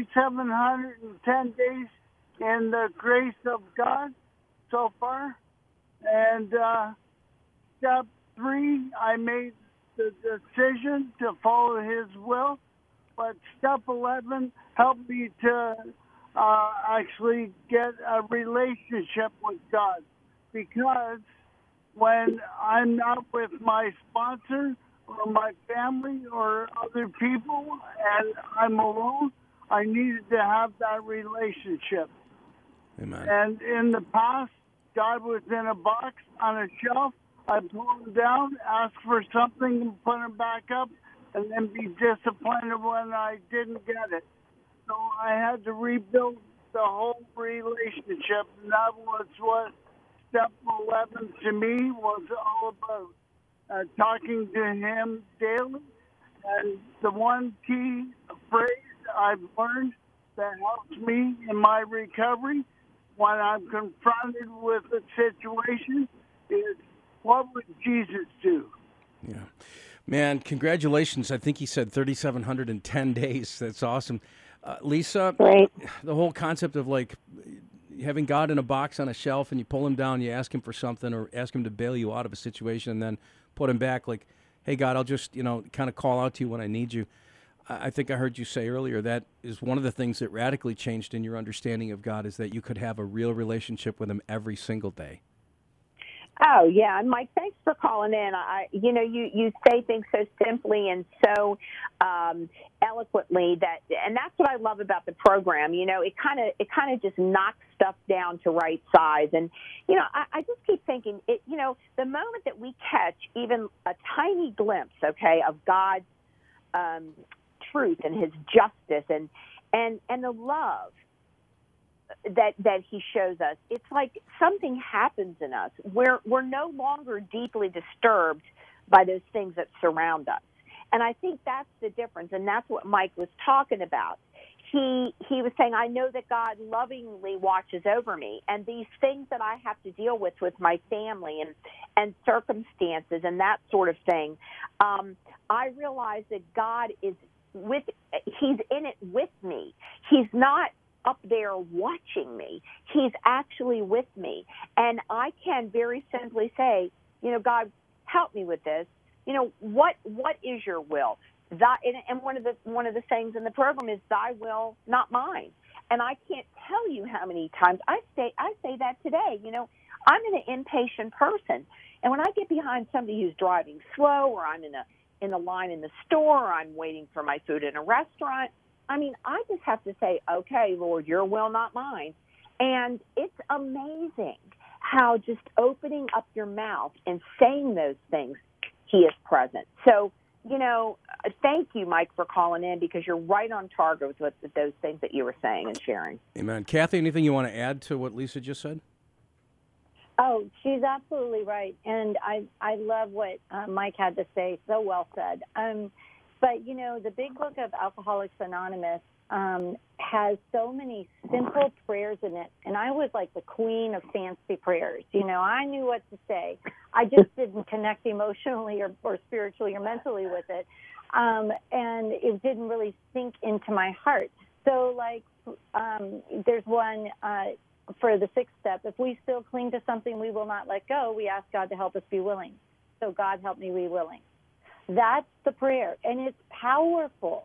3,710 days in the grace of God so far. And step 3, I made the decision to follow His will. But step 11 helped me to actually get a relationship with God. Because when I'm not with my sponsor or my family or other people and I'm alone, I needed to have that relationship. Amen. And in the past, God was in a box on a shelf. I pulled him down, asked for something, and put him back up, and then be disappointed when I didn't get it. So I had to rebuild the whole relationship, and that was what Step 11 to me was all about. Talking to Him daily. And the one key phrase I've learned that helps me in my recovery when I'm confronted with a situation is, what would Jesus do? Yeah. Man, congratulations. I think he said 3,710 days. That's awesome. Lisa, Great. The whole concept of like having God in a box on a shelf and you pull him down, you ask him for something or ask him to bail you out of a situation and then put him back like, hey, God, I'll just, kind of call out to you when I need you. I think I heard you say earlier that is one of the things that radically changed in your understanding of God is that you could have a real relationship with him every single day. Oh, yeah. And Mike, thanks for calling in. You say things so simply and so eloquently and that's what I love about the program. It kind of just knocks stuff down to right size. And, I just keep thinking, the moment that we catch even a tiny glimpse, okay, of God's truth and His justice and the love that He shows us, it's like something happens in us. We're no longer deeply disturbed by those things that surround us. And I think that's the difference, and that's what Mike was talking about. He was saying, I know that God lovingly watches over me, and these things that I have to deal with my family and circumstances and that sort of thing, I realize that God is He's in it with me. He's not up there watching me. He's actually with me. And I can very simply say, God, help me with this. What is your will? And one of the sayings in the program is thy will, not mine. And I can't tell you how many times I say that today. I'm an impatient person. And when I get behind somebody who's driving slow, or I'm in the line in the store, or I'm waiting for my food in a restaurant, I just have to say, okay, Lord, your will, not mine. And it's amazing how just opening up your mouth and saying those things, He is present. So, thank you, Mike, for calling in, because you're right on target with those things that you were saying and sharing. Amen. Kathy, anything you want to add to what Lisa just said? Oh, she's absolutely right. And I love what Mike had to say. So well said. But, the big book of Alcoholics Anonymous has so many simple prayers in it. And I was like the queen of fancy prayers. I knew what to say. I just didn't connect emotionally or spiritually or mentally with it. And it didn't really sink into my heart. So, there's one for the 6th step. If we still cling to something we will not let go, we ask God to help us be willing. So, God, help me be willing. That's the prayer, and it's powerful.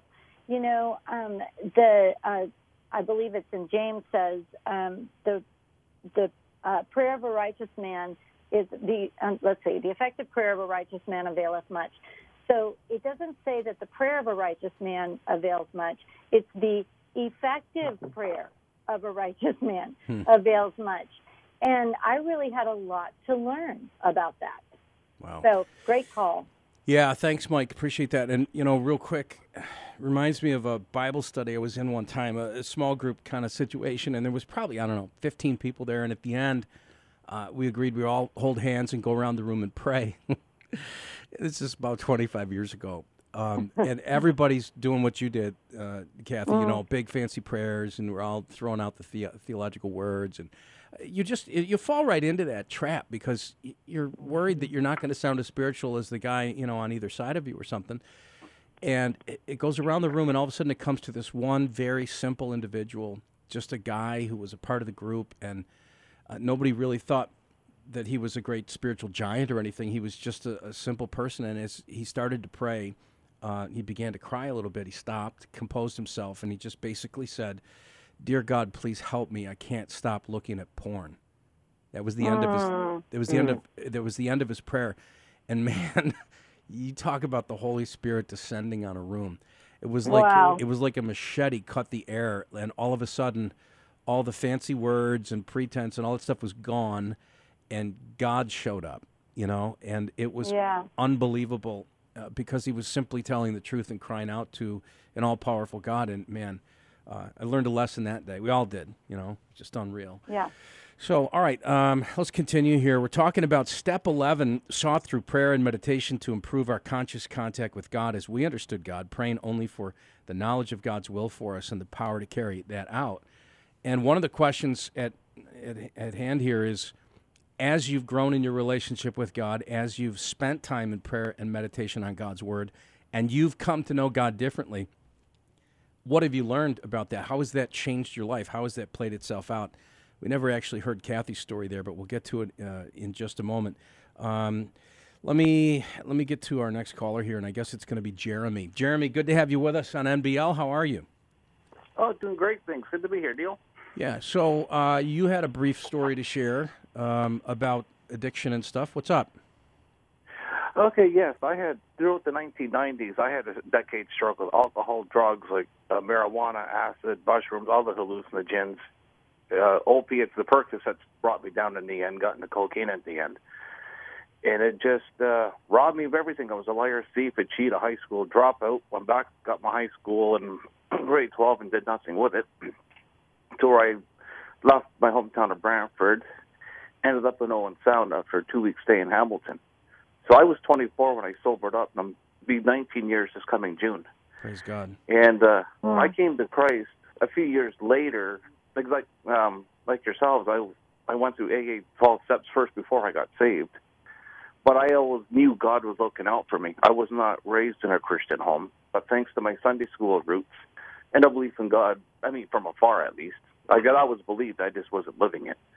I believe it's in James says the prayer of a righteous man is the effective prayer of a righteous man availeth much. So it doesn't say that the prayer of a righteous man avails much. It's the effective prayer of a righteous man avails much. And I really had a lot to learn about that. Wow. So great call. Yeah, thanks, Mike. Appreciate that. And, real quick, reminds me of a Bible study I was in one time, a small group kind of situation, and there was probably, 15 people there, and at the end, we agreed we'd all hold hands and go around the room and pray. This is about 25 years ago. And everybody's doing what you did, Kathy, big fancy prayers, and we're all throwing out the theological words, and you fall right into that trap because you're worried that you're not going to sound as spiritual as the guy, on either side of you or something. And it goes around the room, and all of a sudden it comes to this one very simple individual, just a guy who was a part of the group, and nobody really thought that he was a great spiritual giant or anything. He was just a simple person, and as he started to pray, he began to cry a little bit. He stopped, composed himself, and he just basically said, "Dear God, please help me. I can't stop looking at porn." That was the end of his. That was the end of his prayer, and man, you talk about the Holy Spirit descending on a room. It was like a machete cut the air, and all of a sudden, all the fancy words and pretense and all that stuff was gone, and God showed up. And it was unbelievable. Because he was simply telling the truth and crying out to an all-powerful God. And, man, I learned a lesson that day. We all did, just unreal. Yeah. So, all right, let's continue here. We're talking about Step 11, sought through prayer and meditation to improve our conscious contact with God as we understood God, praying only for the knowledge of God's will for us and the power to carry that out. And one of the questions at hand here is, as you've grown in your relationship with God, as you've spent time in prayer and meditation on God's Word, and you've come to know God differently, what have you learned about that? How has that changed your life? How has that played itself out? We never actually heard Kathy's story there, but we'll get to it in just a moment. Let me get to our next caller here, and I guess it's going to be Jeremy. Jeremy, good to have you with us on NBL. How are you? Oh, doing great, thanks. Good to be here, Neil. Yeah, so you had a brief story to share about addiction and stuff. What's up? Okay, yes. Throughout the 1990s, I had a decade struggle with alcohol, drugs like marijuana, acid, mushrooms, all the hallucinogens, opiates, the Percocets brought me down in the end, got into cocaine at the end. And it just robbed me of everything. I was a liar, thief, a cheat, a high school dropout. Went back, got my high school in grade 12 and did nothing with it. Until I left my hometown of Brantford, ended up in Owen Sound after a 2-week stay in Hamilton. So I was 24 when I sobered up, and I'm be 19 years this coming June. Praise God. And I came to Christ a few years later, like yourselves. I went through AA 12 steps first before I got saved. But I always knew God was looking out for me. I was not raised in a Christian home, but thanks to my Sunday school roots and a belief in God, from afar at least, I always believed, I just wasn't living it.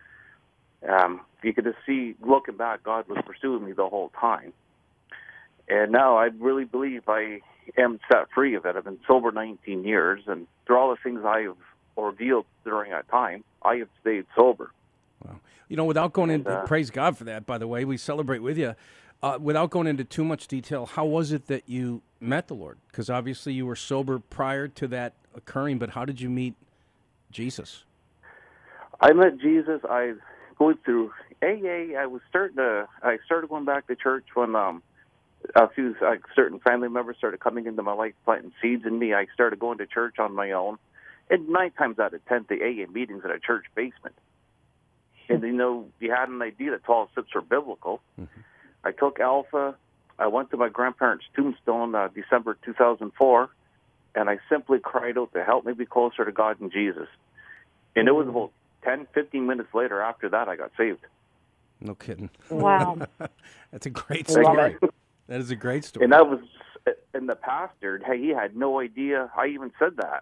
You could just see, looking back, God was pursuing me the whole time. And now I really believe I am set free of it. I've been sober 19 years, and through all the things I have ordealed during that time, I have stayed sober. Wow. Without going into, praise God for that, by the way, we celebrate with you. Without going into too much detail, how was it that you met the Lord? Because obviously you were sober prior to that occurring, but how did you meet Jesus? I met Jesus. I going through AA. I started going back to church when a few certain family members started coming into my life, planting seeds in me. I started going to church on my own, and 9 times out of 10, the AA meetings in a church basement. And you had an idea that 12 steps were biblical. Mm-hmm. I took Alpha. I went to my grandparents' tombstone December 2004, and I simply cried out to help me be closer to God and Jesus. And it was about 10, 15 minutes later after that I got saved. No kidding. Wow. That's a great story. That is a great story. And that was, and the pastor, he had no idea I even said that.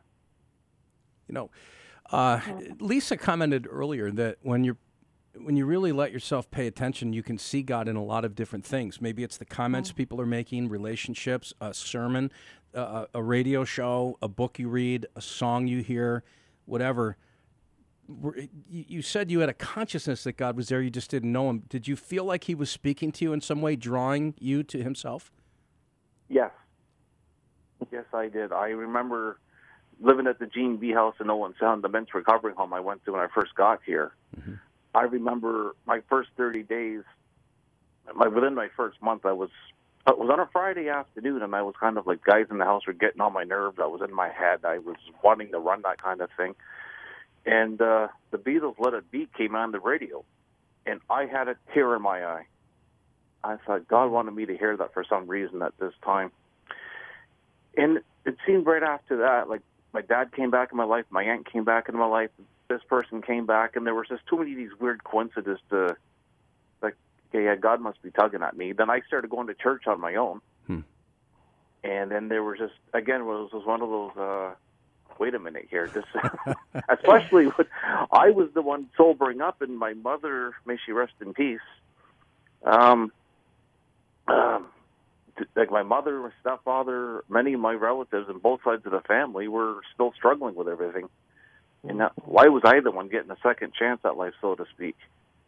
Lisa commented earlier that when you really let yourself pay attention, you can see God in a lot of different things. Maybe it's the comments people are making, relationships, a sermon, a radio show, a book you read, a song you hear, whatever. You said you had a consciousness that God was there. You just didn't know him. Did you feel like he was speaking to you in some way, drawing you to himself? Yes. Yes, I did. I remember living at the Gene B House in Owen Sound, the men's recovery home I went to when I first got here. Mm-hmm. I remember my first 30 days, within my first month, I was it was on a Friday afternoon, and I was kind of like, guys in the house were getting on my nerves. I was in my head. I was wanting to run, that kind of thing. And the Beatles' Let It Be came on the radio, and I had a tear in my eye. I thought God wanted me to hear that for some reason at this time. And it seemed right after that, like my dad came back in my life, my aunt came back into my life, this person came back, and there was just too many of these weird coincidences to, like, okay, yeah, God must be tugging at me. Then I started going to church on my own. And then there was just, again, it was one of those, wait a minute here, this, especially when I was the one sobering up, and my mother, may she rest in peace, like my mother, my stepfather, many of my relatives on both sides of the family were still struggling with everything. And why was I the one getting a second chance at life, so to speak?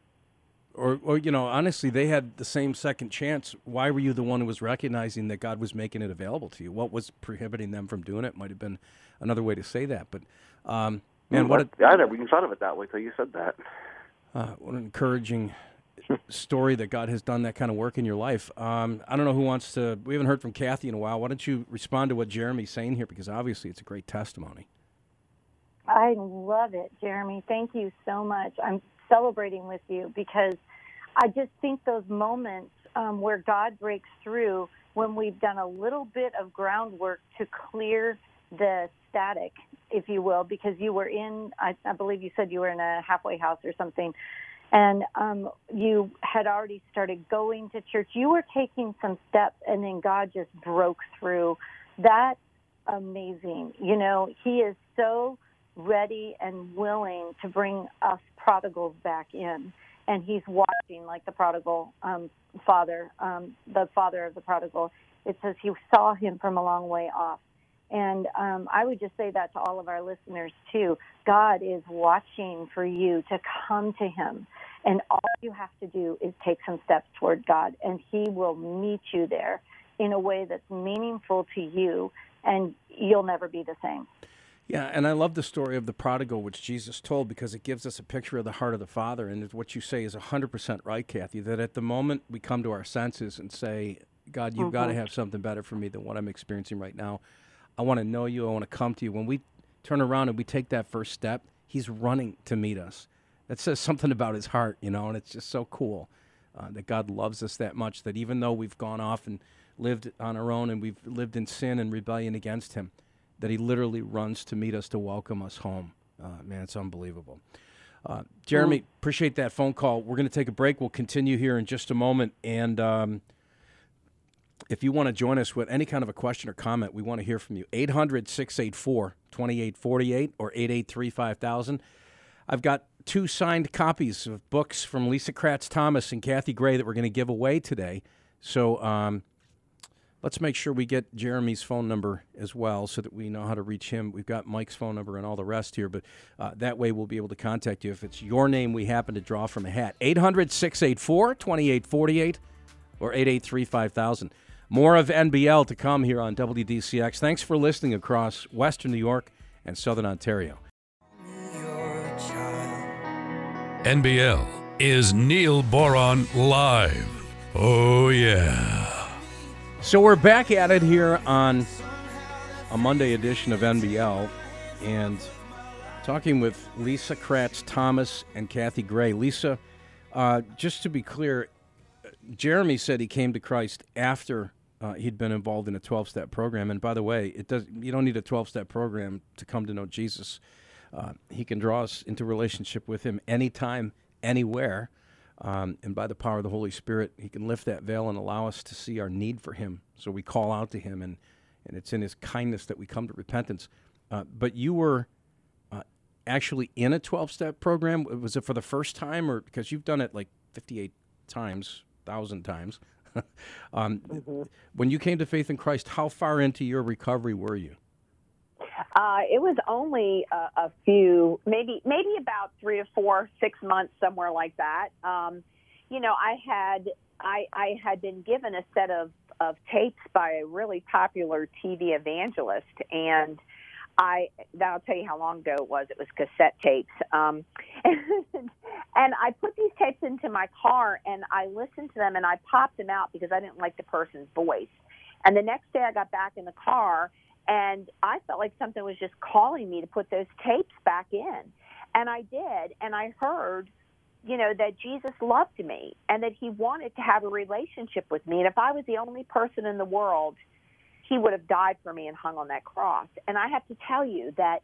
Or you know, honestly, they had the same second chance. Why were you the one who was recognizing that God was making it available to you? What was prohibiting them from doing it? Might have been another way to say that. But, man, I never even thought of it that way until you said that. What an encouraging story that God has done that kind of work in your life. I don't know who wants to. We haven't heard from Kathy in a while. Why don't you respond to what Jeremy's saying here? Because obviously it's a great testimony. I love it, Jeremy. Thank you so much. I'm celebrating with you because I just think those moments where God breaks through when we've done a little bit of groundwork to clear the static, if you will, because you were in, I believe you said you were in a halfway house or something, and you had already started going to church. You were taking some steps, and then God just broke through. That's amazing. You know, He is so ready and willing to bring us prodigals back in. And He's watching like the prodigal father, the father of the prodigal. It says He saw him from a long way off. And I would just say that to all of our listeners, too. God is watching for you to come to Him. And all you have to do is take some steps toward God, and He will meet you there in a way that's meaningful to you, and you'll never be the same. Yeah, and I love the story of the prodigal, which Jesus told, because it gives us a picture of the heart of the Father. And what you say is 100% right, Kathy, that at the moment we come to our senses and say, God, you've got to have something better for me than what I'm experiencing right now. I want to know you. I want to come to you. When we turn around and we take that first step, He's running to meet us. That says something about His heart, you know, and it's just so cool that God loves us that much, that even though we've gone off and lived on our own and we've lived in sin and rebellion against Him, that He literally runs to meet us, to welcome us home. Man, it's unbelievable. Jeremy, appreciate that phone call. We're going to take a break. We'll continue here in just a moment. And if you want to join us with any kind of a question or comment, we want to hear from you. 800-684-2848 or 883-5000. I've got 2 signed copies of books from Lisa Kratz Thomas and Kathy Gray that we're going to give away today. So let's make sure we get Jeremy's phone number as well so that we know how to reach him. We've got Mike's phone number and all the rest here, but that way we'll be able to contact you if it's your name we happen to draw from a hat. 800-684-2848 or 883-5000. More of NBL to come here on WDCX. Thanks for listening across Western New York and Southern Ontario. NBL is Neil Boron Live. Oh, yeah. So we're back at it here on a Monday edition of NBL and talking with Lisa Kratz Thomas and Kathy Gray. Lisa, just to be clear, Jeremy said he came to Christ after he'd been involved in a 12-step program. And by the way, you don't need a 12-step program to come to know Jesus. He can draw us into relationship with Him anytime, anywhere. And by the power of the Holy Spirit, He can lift that veil and allow us to see our need for Him. So we call out to Him, and it's in His kindness that we come to repentance. But you were actually in a 12-step program. Was it for the first time, or because you've done it like 58 times, 1,000 times? When you came to faith in Christ, how far into your recovery were you? It was only a few, maybe about 3 or 4, 6 months, somewhere like that. You know, I had been given a set of tapes by a really popular TV evangelist, and I'll tell you how long ago it was. It was cassette tapes. And I put these tapes into my car, and I listened to them, and I popped them out because I didn't like the person's voice. And the next day I got back in the car, and I felt like something was just calling me to put those tapes back in. And I did, and I heard, that Jesus loved me and that he wanted to have a relationship with me. And if I was the only person in the world, he would have died for me and hung on that cross. And I have to tell you that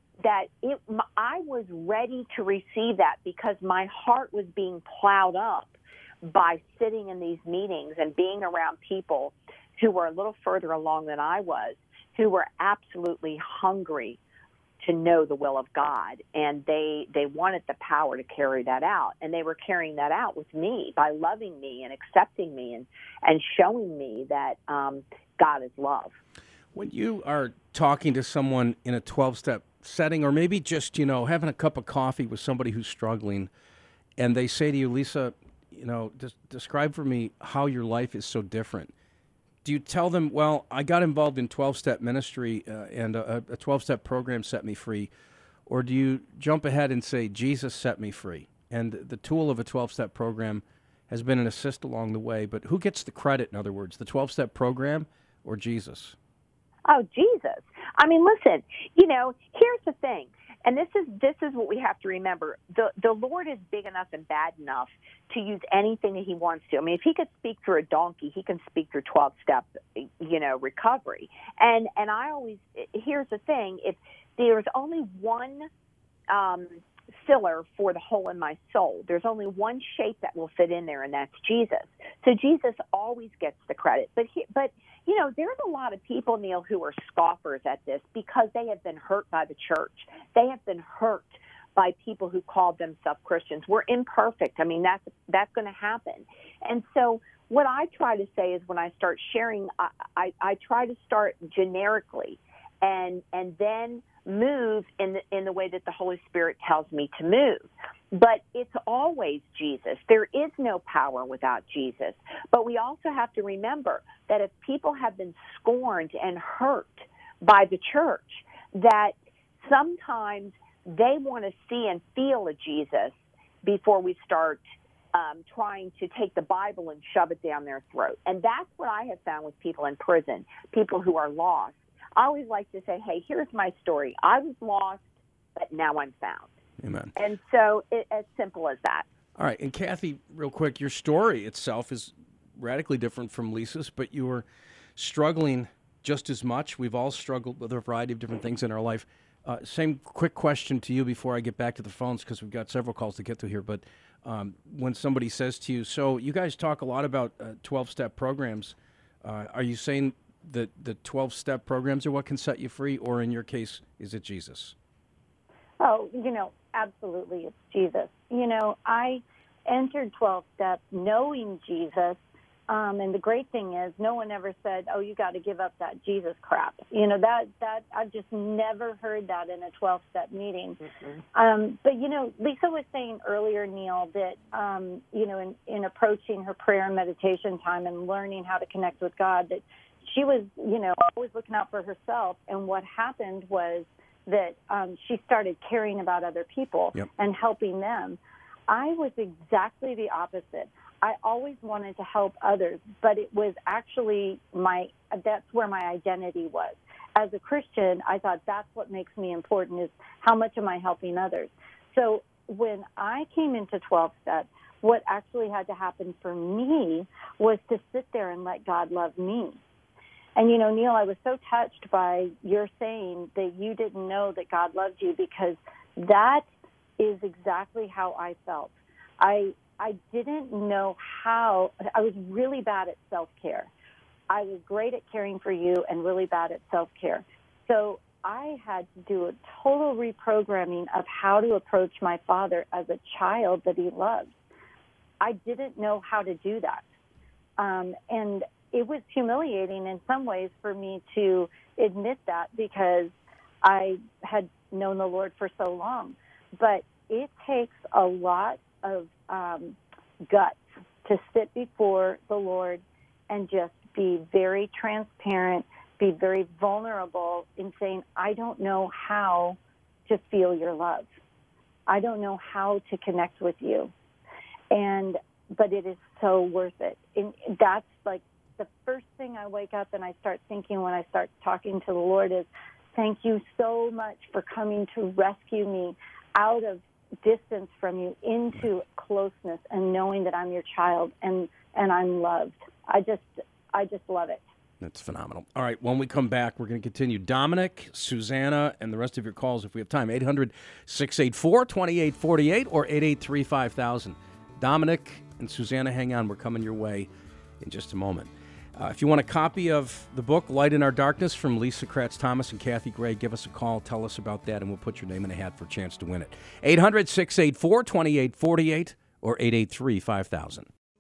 I was ready to receive that because my heart was being plowed up by sitting in these meetings and being around people who were a little further along than I was, who were absolutely hungry to know the will of God, and they wanted the power to carry that out, and they were carrying that out with me by loving me and accepting me and showing me that God is love. When you are talking to someone in a 12-step setting, or maybe just, having a cup of coffee with somebody who's struggling, and they say to you, Lisa, describe for me how your life is so different. Do you tell them, well, I got involved in 12-step ministry and a 12-step program set me free? Or do you jump ahead and say, Jesus set me free? And the tool of a 12-step program has been an assist along the way. But who gets the credit, in other words, the 12-step program or Jesus? Oh, Jesus. I mean, listen, here's the thing. And this is what we have to remember. The Lord is big enough and bad enough to use anything that he wants to. I mean, if he could speak through a donkey, he can speak through 12-step, recovery. And I always, here's the thing, if there's only one filler for the hole in my soul, there's only one shape that will fit in there, and that's Jesus. So Jesus always gets the credit. But there's a lot of people, Neil, who are scoffers at this because they have been hurt by the church. They have been hurt by people who called themselves Christians. We're imperfect. I mean, that's going to happen. And so what I try to say is when I start sharing, I try to start generically and then move in the way that the Holy Spirit tells me to move. But it's always Jesus. There is no power without Jesus. But we also have to remember that if people have been scorned and hurt by the church, that sometimes they want to see and feel a Jesus before we start trying to take the Bible and shove it down their throat. And that's what I have found with people in prison, people who are lost. I always like to say, hey, here's my story. I was lost, but now I'm found. Amen. And so it's as simple as that. All right. And Kathy, real quick, your story itself is radically different from Lisa's, but you were struggling just as much. We've all struggled with a variety of different things in our life. Same quick question to you before I get back to the phones, because we've got several calls to get to here. But when somebody says to you, so you guys talk a lot about 12-step programs, are you saying that the 12-step programs are what can set you free, or in your case, is it Jesus? Oh, absolutely, it's Jesus. I entered 12-step knowing Jesus, and the great thing is no one ever said, oh, you got to give up that Jesus crap. That I've just never heard that in a 12-step meeting. Mm-hmm. But, Lisa was saying earlier, Neil, that, in approaching her prayer and meditation time and learning how to connect with God, that she was, always looking out for herself. And what happened was that she started caring about other people and helping them. I was exactly the opposite. I always wanted to help others, but it was actually that's where my identity was. As a Christian, I thought that's what makes me important, is how much am I helping others. So when I came into 12-step, what actually had to happen for me was to sit there and let God love me. And, Neil, I was so touched by your saying that you didn't know that God loved you, because that is exactly how I felt. I didn't know how. I was really bad at self-care. I was great at caring for you and really bad at self-care. So I had to do a total reprogramming of how to approach my father as a child that he loved. I didn't know how to do that. And it was humiliating in some ways for me to admit that, because I had known the Lord for so long. But it takes a lot of guts to sit before the Lord and just be very transparent be very vulnerable in saying, I don't know how to feel your love. I don't know how to connect with you. But it is so worth it. And that's like the first thing I wake up and I start thinking when I start talking to the Lord is, thank you so much for coming to rescue me out of distance from you into closeness and knowing that I'm your child and I'm loved. I just love it. That's phenomenal. All right, when we come back, we're going to continue. Dominic, Susanna, and the rest of your calls if we have time. 800-684-2848 or 883-5000. Dominic and Susanna, hang on. We're coming your way in just a moment. If you want a copy of the book, Light in Our Darkness, from Lisa Kratz Thomas and Kathy Gray, give us a call. Tell us about that, and we'll put your name in a hat for a chance to win it. 800-684-2848 or 883-5000.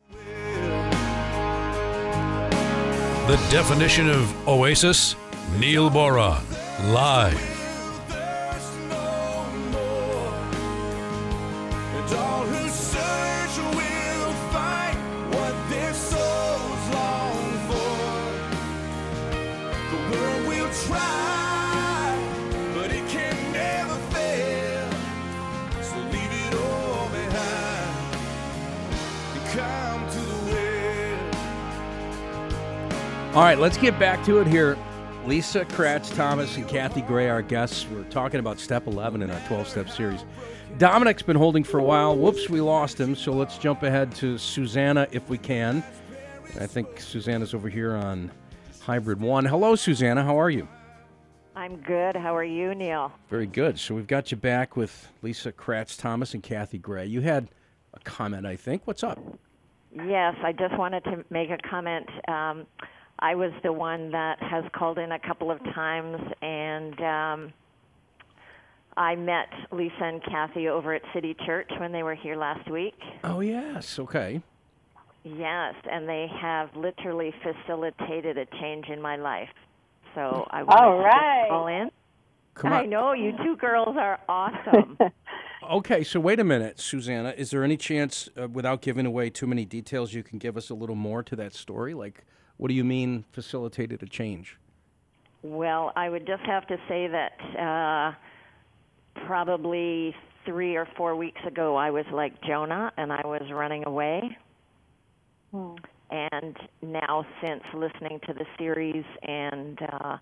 The definition of Oasis, Neil Boron, live. All right, let's get back to it here. Lisa Kratz Thomas and Kathy Gray, our guests. We're talking about Step 11 in our 12-step series. Dominic's been holding for a while. Whoops, we lost him, so let's jump ahead to Susanna if we can. I think Susanna's over here on Hybrid 1. Hello, Susanna. How are you? I'm good. How are you, Neil? Very good. So we've got you back with Lisa Kratz Thomas and Kathy Gray. You had a comment, I think. What's up? Yes, I just wanted to make a comment. I was the one that has called in a couple of times, and I met Lisa and Kathy over at City Church when they were here last week. Oh, yes. Okay. Yes, and they have literally facilitated a change in my life. So I wanted to call in. Come on. I know, you two girls are awesome. Okay, so wait a minute, Susanna. Is there any chance, without giving away too many details, you can give us a little more to that story? Like, what do you mean facilitated a change? Well, I would just have to say that probably 3 or 4 weeks ago, I was like Jonah, and I was running away. And now, since listening to the series and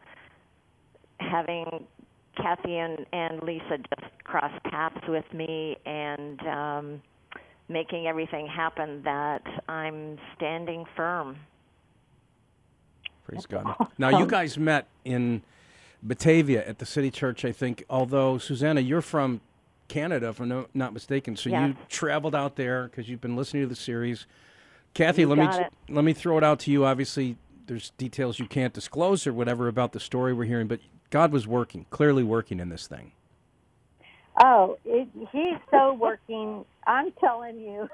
having Kathy and Lisa just cross paths with me and making everything happen, that I'm standing firm. Praise God. Now, you guys met in Batavia at the City Church, I think, although, Susanna, you're from Canada, if I'm not mistaken, so you traveled out there because you've been listening to the series. Kathy, let me throw it out to you. Obviously, there's details you can't disclose or whatever about the story we're hearing, but God was working, clearly working in this thing. Oh, he's so working. I'm telling you.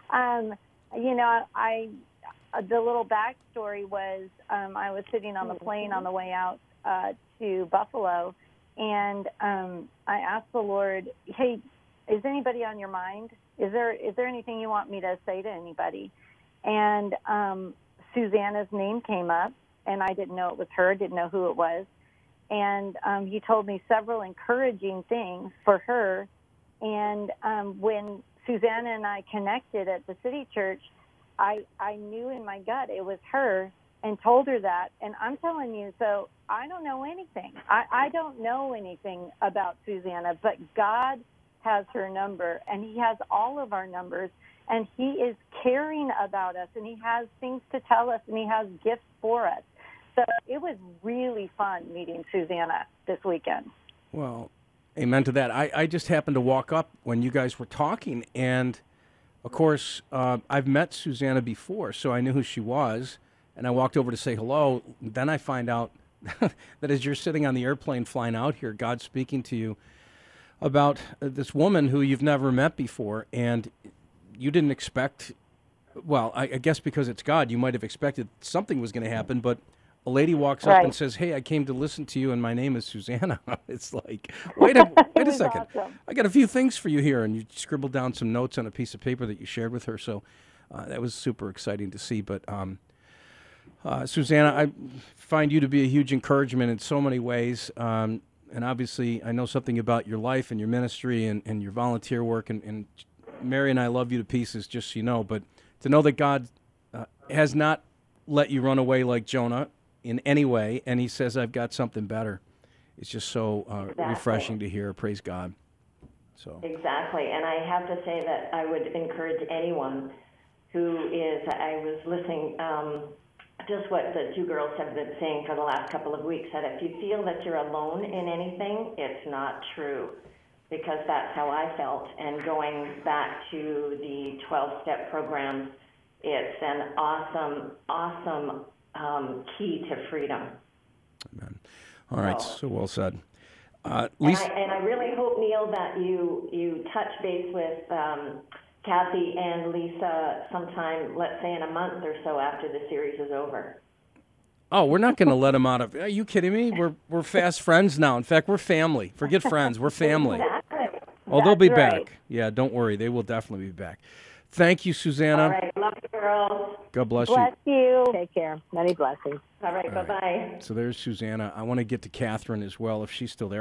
The little backstory was I was sitting on the plane on the way out to Buffalo, and I asked the Lord, hey, is anybody on your mind? Is there anything you want me to say to anybody? And Susanna's name came up, and I didn't know it was her, didn't know who it was. And he told me several encouraging things for her. And when Susanna and I connected at the City Church, I knew in my gut it was her and told her that. And I'm telling you, so I don't know anything. I don't know anything about Susanna, but God has her number, and he has all of our numbers, and he is caring about us, and he has things to tell us, and he has gifts for us. So it was really fun meeting Susanna this weekend. Well, amen to that. I just happened to walk up when you guys were talking, and of course, I've met Susanna before, so I knew who she was, and I walked over to say hello. Then I find out that as you're sitting on the airplane flying out here, God's speaking to you about this woman who you've never met before, and you didn't expect, well, I guess because it's God, you might have expected something was going to happen, but a lady walks up and says, hey, I came to listen to you, and my name is Susanna. It's like, wait a second. Awesome. I got a few things for you here, and you scribbled down some notes on a piece of paper that you shared with her, so that was super exciting to see. But Susanna, I find you to be a huge encouragement in so many ways. And obviously, I know something about your life and your ministry and your volunteer work. And Mary and I love you to pieces, just so you know. But to know that God has not let you run away like Jonah in any way, and he says, I've got something better. It's just so refreshing to hear. Praise God. So Exactly. And I have to say that I would encourage anyone who is, I was listening just what the two girls have been saying for the last couple of weeks, that if you feel that you're alone in anything, it's not true, because that's how I felt. And going back to the 12-step programs, it's an awesome key to freedom. Amen. All right, so well said. Lisa, and I really hope, Neil, that you touch base with Kathy and Lisa sometime, let's say in a month or so after the series is over. Oh, we're not going to let them out of. Are you kidding me? We're fast friends now. In fact, we're family. Forget friends. We're family. Exactly. Oh, they'll be That's right. back. Yeah, don't worry. They will definitely be back. Thank you, Susanna. All right. Love you, girls. God bless Bless you. Take care. Many blessings. All right. Bye-bye. So there's Susanna. I want to get to Catherine as well, if she's still there.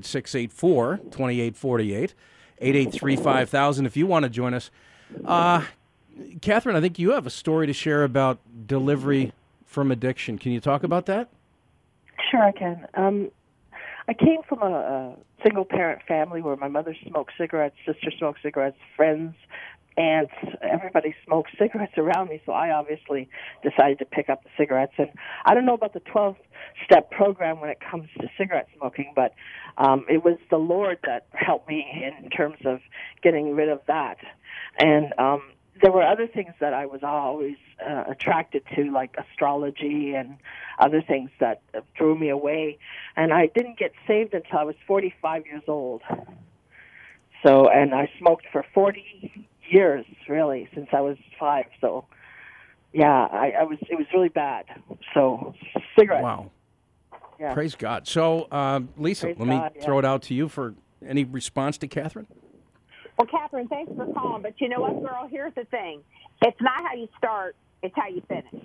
800-684-2848. 883-5000 if you want to join us. Catherine, I think you have a story to share about delivery from addiction. Can you talk about that? Sure, I can. I came from a single-parent family where my mother smoked cigarettes, sister smoked cigarettes, friends, aunts, everybody smoked cigarettes around me, so I obviously decided to pick up the cigarettes. And I don't know about the 12-step program when it comes to cigarette smoking, but it was the Lord that helped me in terms of getting rid of that. And there were other things that I was always attracted to, like astrology and other things that drew me away. And I didn't get saved until I was 45 years old. So, and I smoked for 40 years, really, since I was 5. So, yeah, it was really bad. So, cigarettes. Wow. Yeah. Praise God. So, Lisa, Praise let me God, throw it out to you for any response to Catherine. Well, Catherine, thanks for calling. But you know what, girl? Here's the thing: it's not how you start; it's how you finish.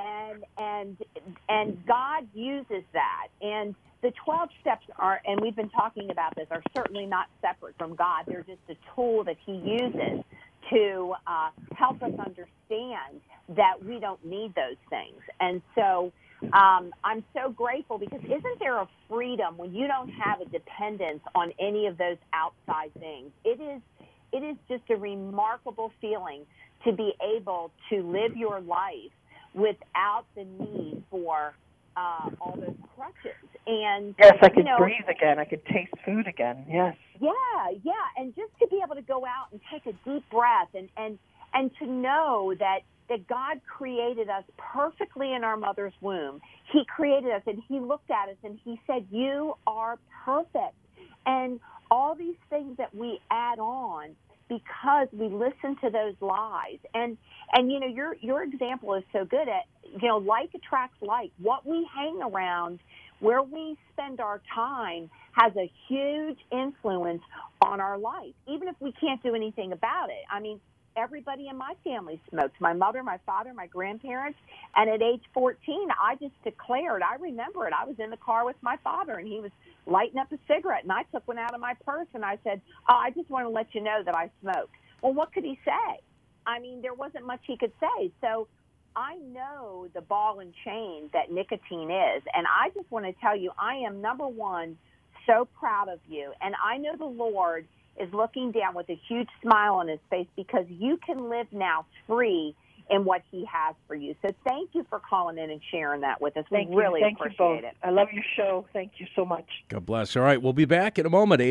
And God uses that. And the 12 steps are, and we've been talking about this, are certainly not separate from God. They're just a tool that He uses to help us understand that we don't need those things. And so I'm so grateful, because isn't there a freedom when you don't have a dependence on any of those outside things? It is just a remarkable feeling to be able to live your life without the need for all those crutches. And yes, I could breathe again. I could taste food again. Yes. Yeah, and just to be able to go out and take a deep breath and to know that God created us perfectly in our mother's womb. He created us, and He looked at us, and He said, you are perfect. And all these things that we add on because we listen to those lies. And you know, your example is so good at, you know, like attracts like. What we hang around, where we spend our time, has a huge influence on our life, even if we can't do anything about it. I mean, everybody in my family smoked. My mother, my father, my grandparents. And at age 14, I just declared, I remember it. I was in the car with my father, and he was lighting up a cigarette, and I took one out of my purse, and I said, I just want to let you know that I smoke. Well, what could he say? I mean, there wasn't much he could say. So I know the ball and chain that nicotine is, and I just want to tell you, I am, number one, so proud of you. And I know the Lord is looking down with a huge smile on His face, because you can live now free in what He has for you. So thank you for calling in and sharing that with us. We really appreciate it. I love your show. Thank you so much. God bless. All right, we'll be back in a moment.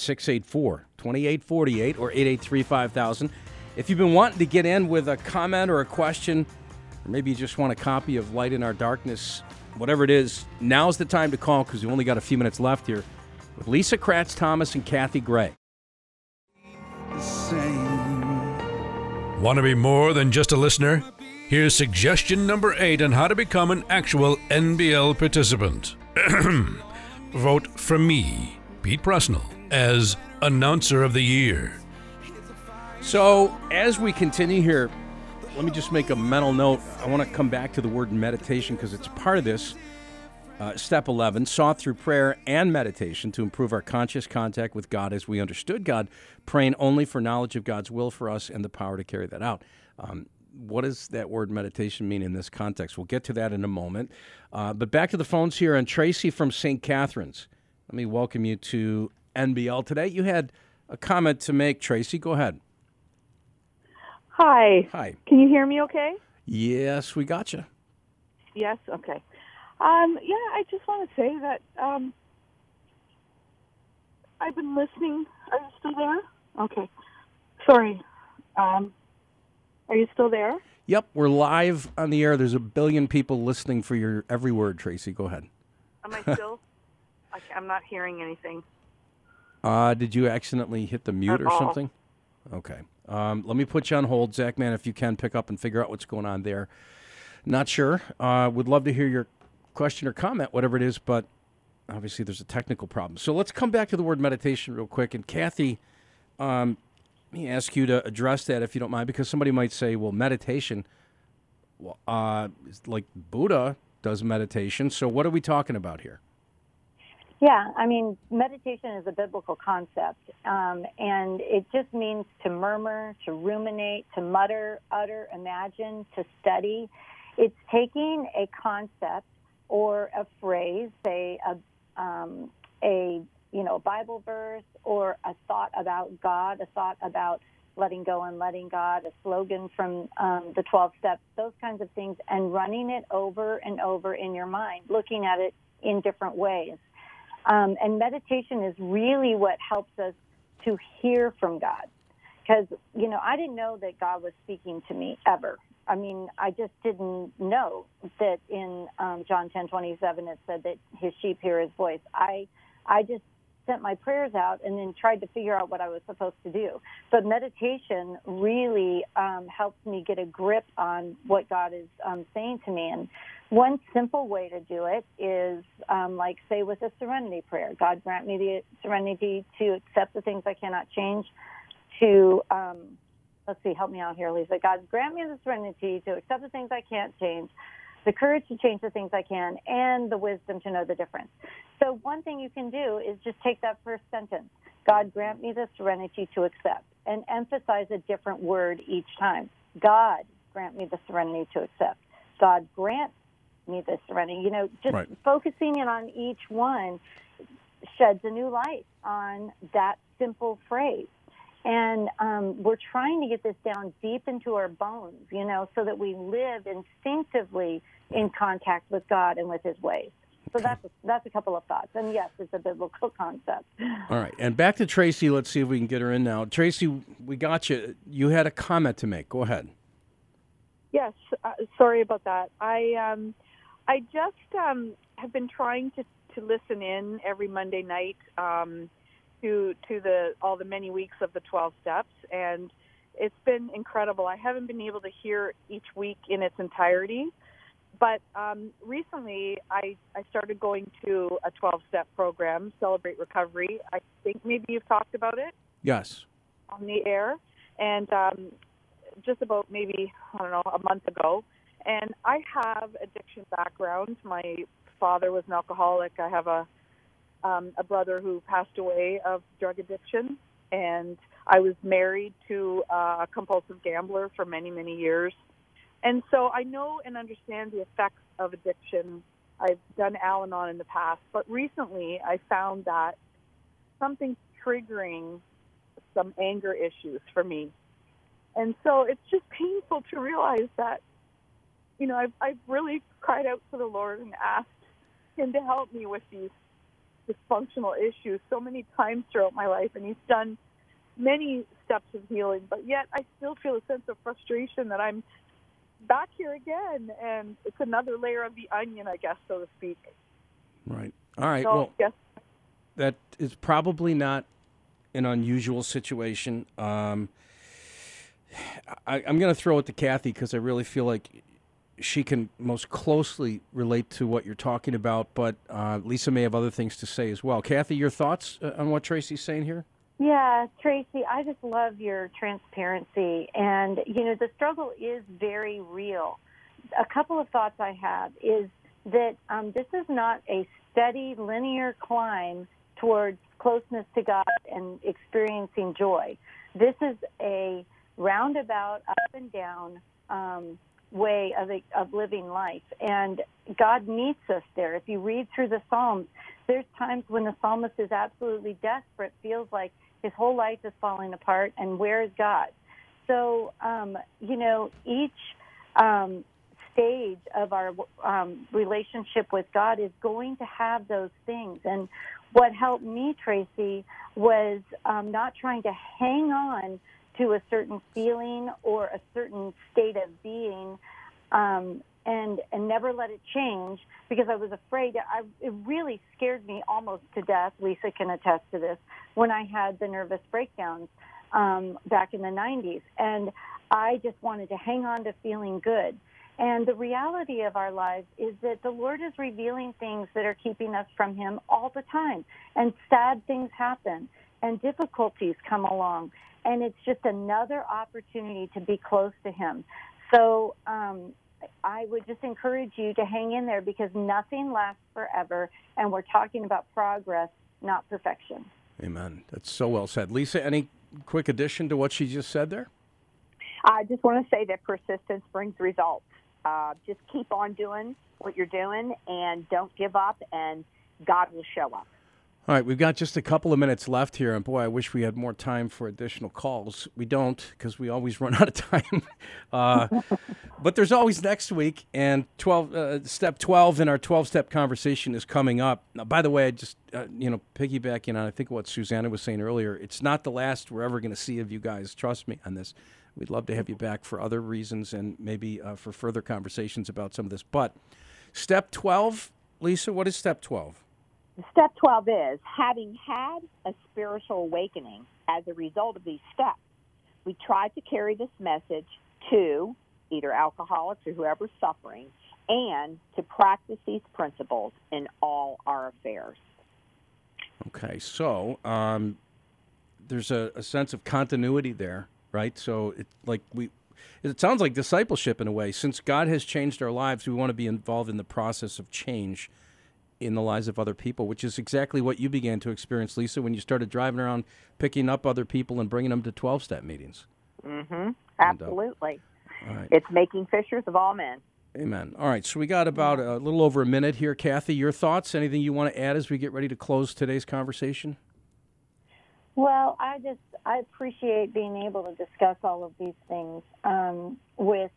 800-684-2848 or 883-5000. If you've been wanting to get in with a comment or a question, or maybe you just want a copy of Light in Our Darkness, whatever it is, now's the time to call, because we've only got a few minutes left here with Lisa Kratz Thomas and Kathy Gray. Want to be more than just a listener? Here's suggestion number 8 on how to become an actual NBL participant. Vote for me, Pete Presnell, as Announcer of the Year. So, as we continue here, let me just make a mental note. I want to come back to the word meditation because it's part of this. Step 11, sought through prayer and meditation to improve our conscious contact with God as we understood God, praying only for knowledge of God's will for us and the power to carry that out. What does that word meditation mean in this context? We'll get to that in a moment. But back to the phones here, and Tracy from St. Catharines. Let me welcome you to NBL today. You had a comment to make, Tracy. Go ahead. Hi. Hi. Can you hear me okay? Yes, we got you. Yes? Okay. I just want to say that I've been listening. Are you still there? Okay. Sorry. Are you still there? Yep, we're live on the air. There's a billion people listening for your every word, Tracy. Go ahead. Am I still? I'm not hearing anything. Did you accidentally hit the mute or something? Okay. Let me put you on hold, Zach, man, if you can pick up and figure out what's going on there. Not sure. Would love to hear your question or comment, whatever it is, but obviously there's a technical problem. So let's come back to the word meditation real quick. And Kathy, let me ask you to address that if you don't mind, because somebody might say, well, meditation, like Buddha does meditation. So what are we talking about here? Yeah, I mean, meditation is a biblical concept, and it just means to murmur, to ruminate, to mutter, utter, imagine, to study. It's taking a concept or a phrase, say a Bible verse, or a thought about God, a thought about letting go and letting God, a slogan from the 12 steps, those kinds of things, and running it over and over in your mind, looking at it in different ways. And meditation is really what helps us to hear from God. Because, I didn't know that God was speaking to me ever. I mean, I just didn't know that in John 10:27 it said that his sheep hear his voice. I just sent my prayers out and then tried to figure out what I was supposed to do. But meditation really helps me get a grip on what God is saying to me. And one simple way to do it is, like, say, with a serenity prayer. God, grant me the serenity to accept the things I cannot change, to, help me out here, Lisa. God, grant me the serenity to accept the things I can't change, the courage to change the things I can, and the wisdom to know the difference. So one thing you can do is just take that first sentence, God, grant me the serenity to accept, and emphasize a different word each time. God, grant me the serenity to accept. God, grant me the serenity. Just right. Focusing in on each one sheds a new light on that simple phrase. And we're trying to get this down deep into our bones, so that we live instinctively in contact with God and with his ways. So that's a couple of thoughts. And yes, it's a biblical concept. All right. And back to Tracy. Let's see if we can get her in now. Tracy, we got you. You had a comment to make. Go ahead. Yes. Sorry about that. I just have been trying to listen in every Monday night to all the many weeks of the 12 steps, and it's been incredible. I haven't been able to hear each week in its entirety, but recently I started going to a 12-step program, Celebrate Recovery. I think maybe you've talked about it. Yes. On the air, and just about maybe, a month ago. And I have addiction background. My father was an alcoholic. I have a brother who passed away of drug addiction, and I was married to a compulsive gambler for many, many years. And so I know and understand the effects of addiction. I've done Al-Anon in the past, but recently I found that something's triggering some anger issues for me. And so it's just painful to realize that, I've really cried out to the Lord and asked him to help me with these dysfunctional issues so many times throughout my life, and he's done many steps of healing, but yet I still feel a sense of frustration that I'm back here again, and it's another layer of the onion, I guess, so to speak. Right. All right. So, well, yes. That is probably not an unusual situation. I'm going to throw it to Kathy because I really feel like she can most closely relate to what you're talking about, but Lisa may have other things to say as well. Kathy, your thoughts on what Tracy's saying here? Yeah, Tracy, I just love your transparency. And, the struggle is very real. A couple of thoughts I have is that this is not a steady, linear climb towards closeness to God and experiencing joy. This is a roundabout, up and down way of living life. And God meets us there. If you read through the Psalms, there's times when the psalmist is absolutely desperate, feels like his whole life is falling apart, and where is God? So, each stage of our relationship with God is going to have those things. And what helped me, Tracy, was not trying to hang on to a certain feeling or a certain state of being and never let it change, because I was afraid. It really scared me almost to death. Lisa can attest to this, when I had the nervous breakdowns back in the 90s. And I just wanted to hang on to feeling good. And the reality of our lives is that the Lord is revealing things that are keeping us from Him all the time. And sad things happen, and difficulties come along. And it's just another opportunity to be close to Him. So I would just encourage you to hang in there, because nothing lasts forever. And we're talking about progress, not perfection. Amen. That's so well said. Lisa, any quick addition to what she just said there? I just want to say that persistence brings results. Just keep on doing what you're doing and don't give up, and God will show up. All right, we've got just a couple of minutes left here, and boy, I wish we had more time for additional calls. We don't, because we always run out of time. But there's always next week, and step 12 in our 12-step conversation is coming up. Now, by the way, I just, piggybacking on, I think, what Susanna was saying earlier, it's not the last we're ever going to see of you guys. Trust me on this. We'd love to have you back for other reasons and maybe for further conversations about some of this. But step 12, Lisa, what is step 12? Step 12 is, having had a spiritual awakening as a result of these steps, we try to carry this message to either alcoholics or whoever's suffering, and to practice these principles in all our affairs. Okay, so there's a sense of continuity there, right? So it sounds like discipleship in a way. Since God has changed our lives, we want to be involved in the process of change in the lives of other people, which is exactly what you began to experience, Lisa, when you started driving around picking up other people and bringing them to 12-step meetings. Mm-hmm. Absolutely. All right. It's making fishers of all men. Amen. All right, so we got about a little over a minute here. Kathy, your thoughts? Anything you want to add as we get ready to close today's conversation? Well, I appreciate being able to discuss all of these things with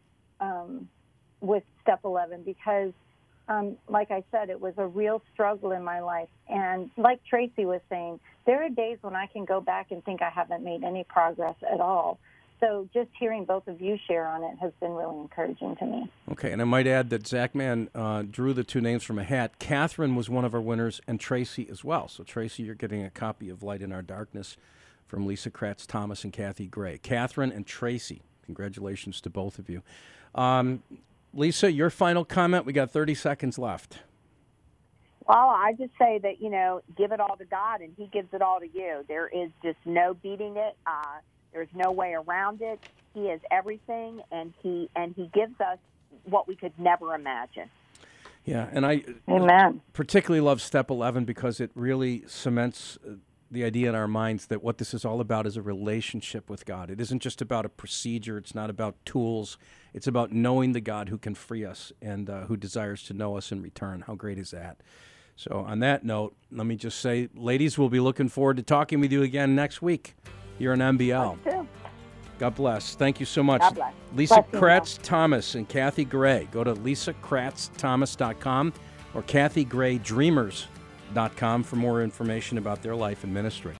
Step 11, because like I said, it was a real struggle in my life. And like Tracy was saying, there are days when I can go back and think I haven't made any progress at all. So just hearing both of you share on it has been really encouraging to me. Okay, and I might add that Zach Mann drew the two names from a hat. Catherine was one of our winners, and Tracy as well. So Tracy, you're getting a copy of Light in Our Darkness from Lisa Kratz Thomas and Kathy Gray. Catherine and Tracy, congratulations to both of you. Lisa, your final comment. We got 30 seconds left. Well, I just say that, give it all to God, and He gives it all to you. There is just no beating it. There's no way around it. He is everything, and He gives us what we could never imagine. Yeah, and I particularly love Step 11 because it really cements the idea in our minds that what this is all about is a relationship with God. It isn't just about a procedure. It's not about tools. It's about knowing the God who can free us and who desires to know us in return. How great is that? So on that note, let me just say, ladies, we'll be looking forward to talking with you again next week here on MBL. God bless. Thank you so much. God bless. Lisa Kratz Thomas and Kathy Gray. Go to lisakratzthomas.com or KathyGrayDreamers.com for more information about their life and ministry.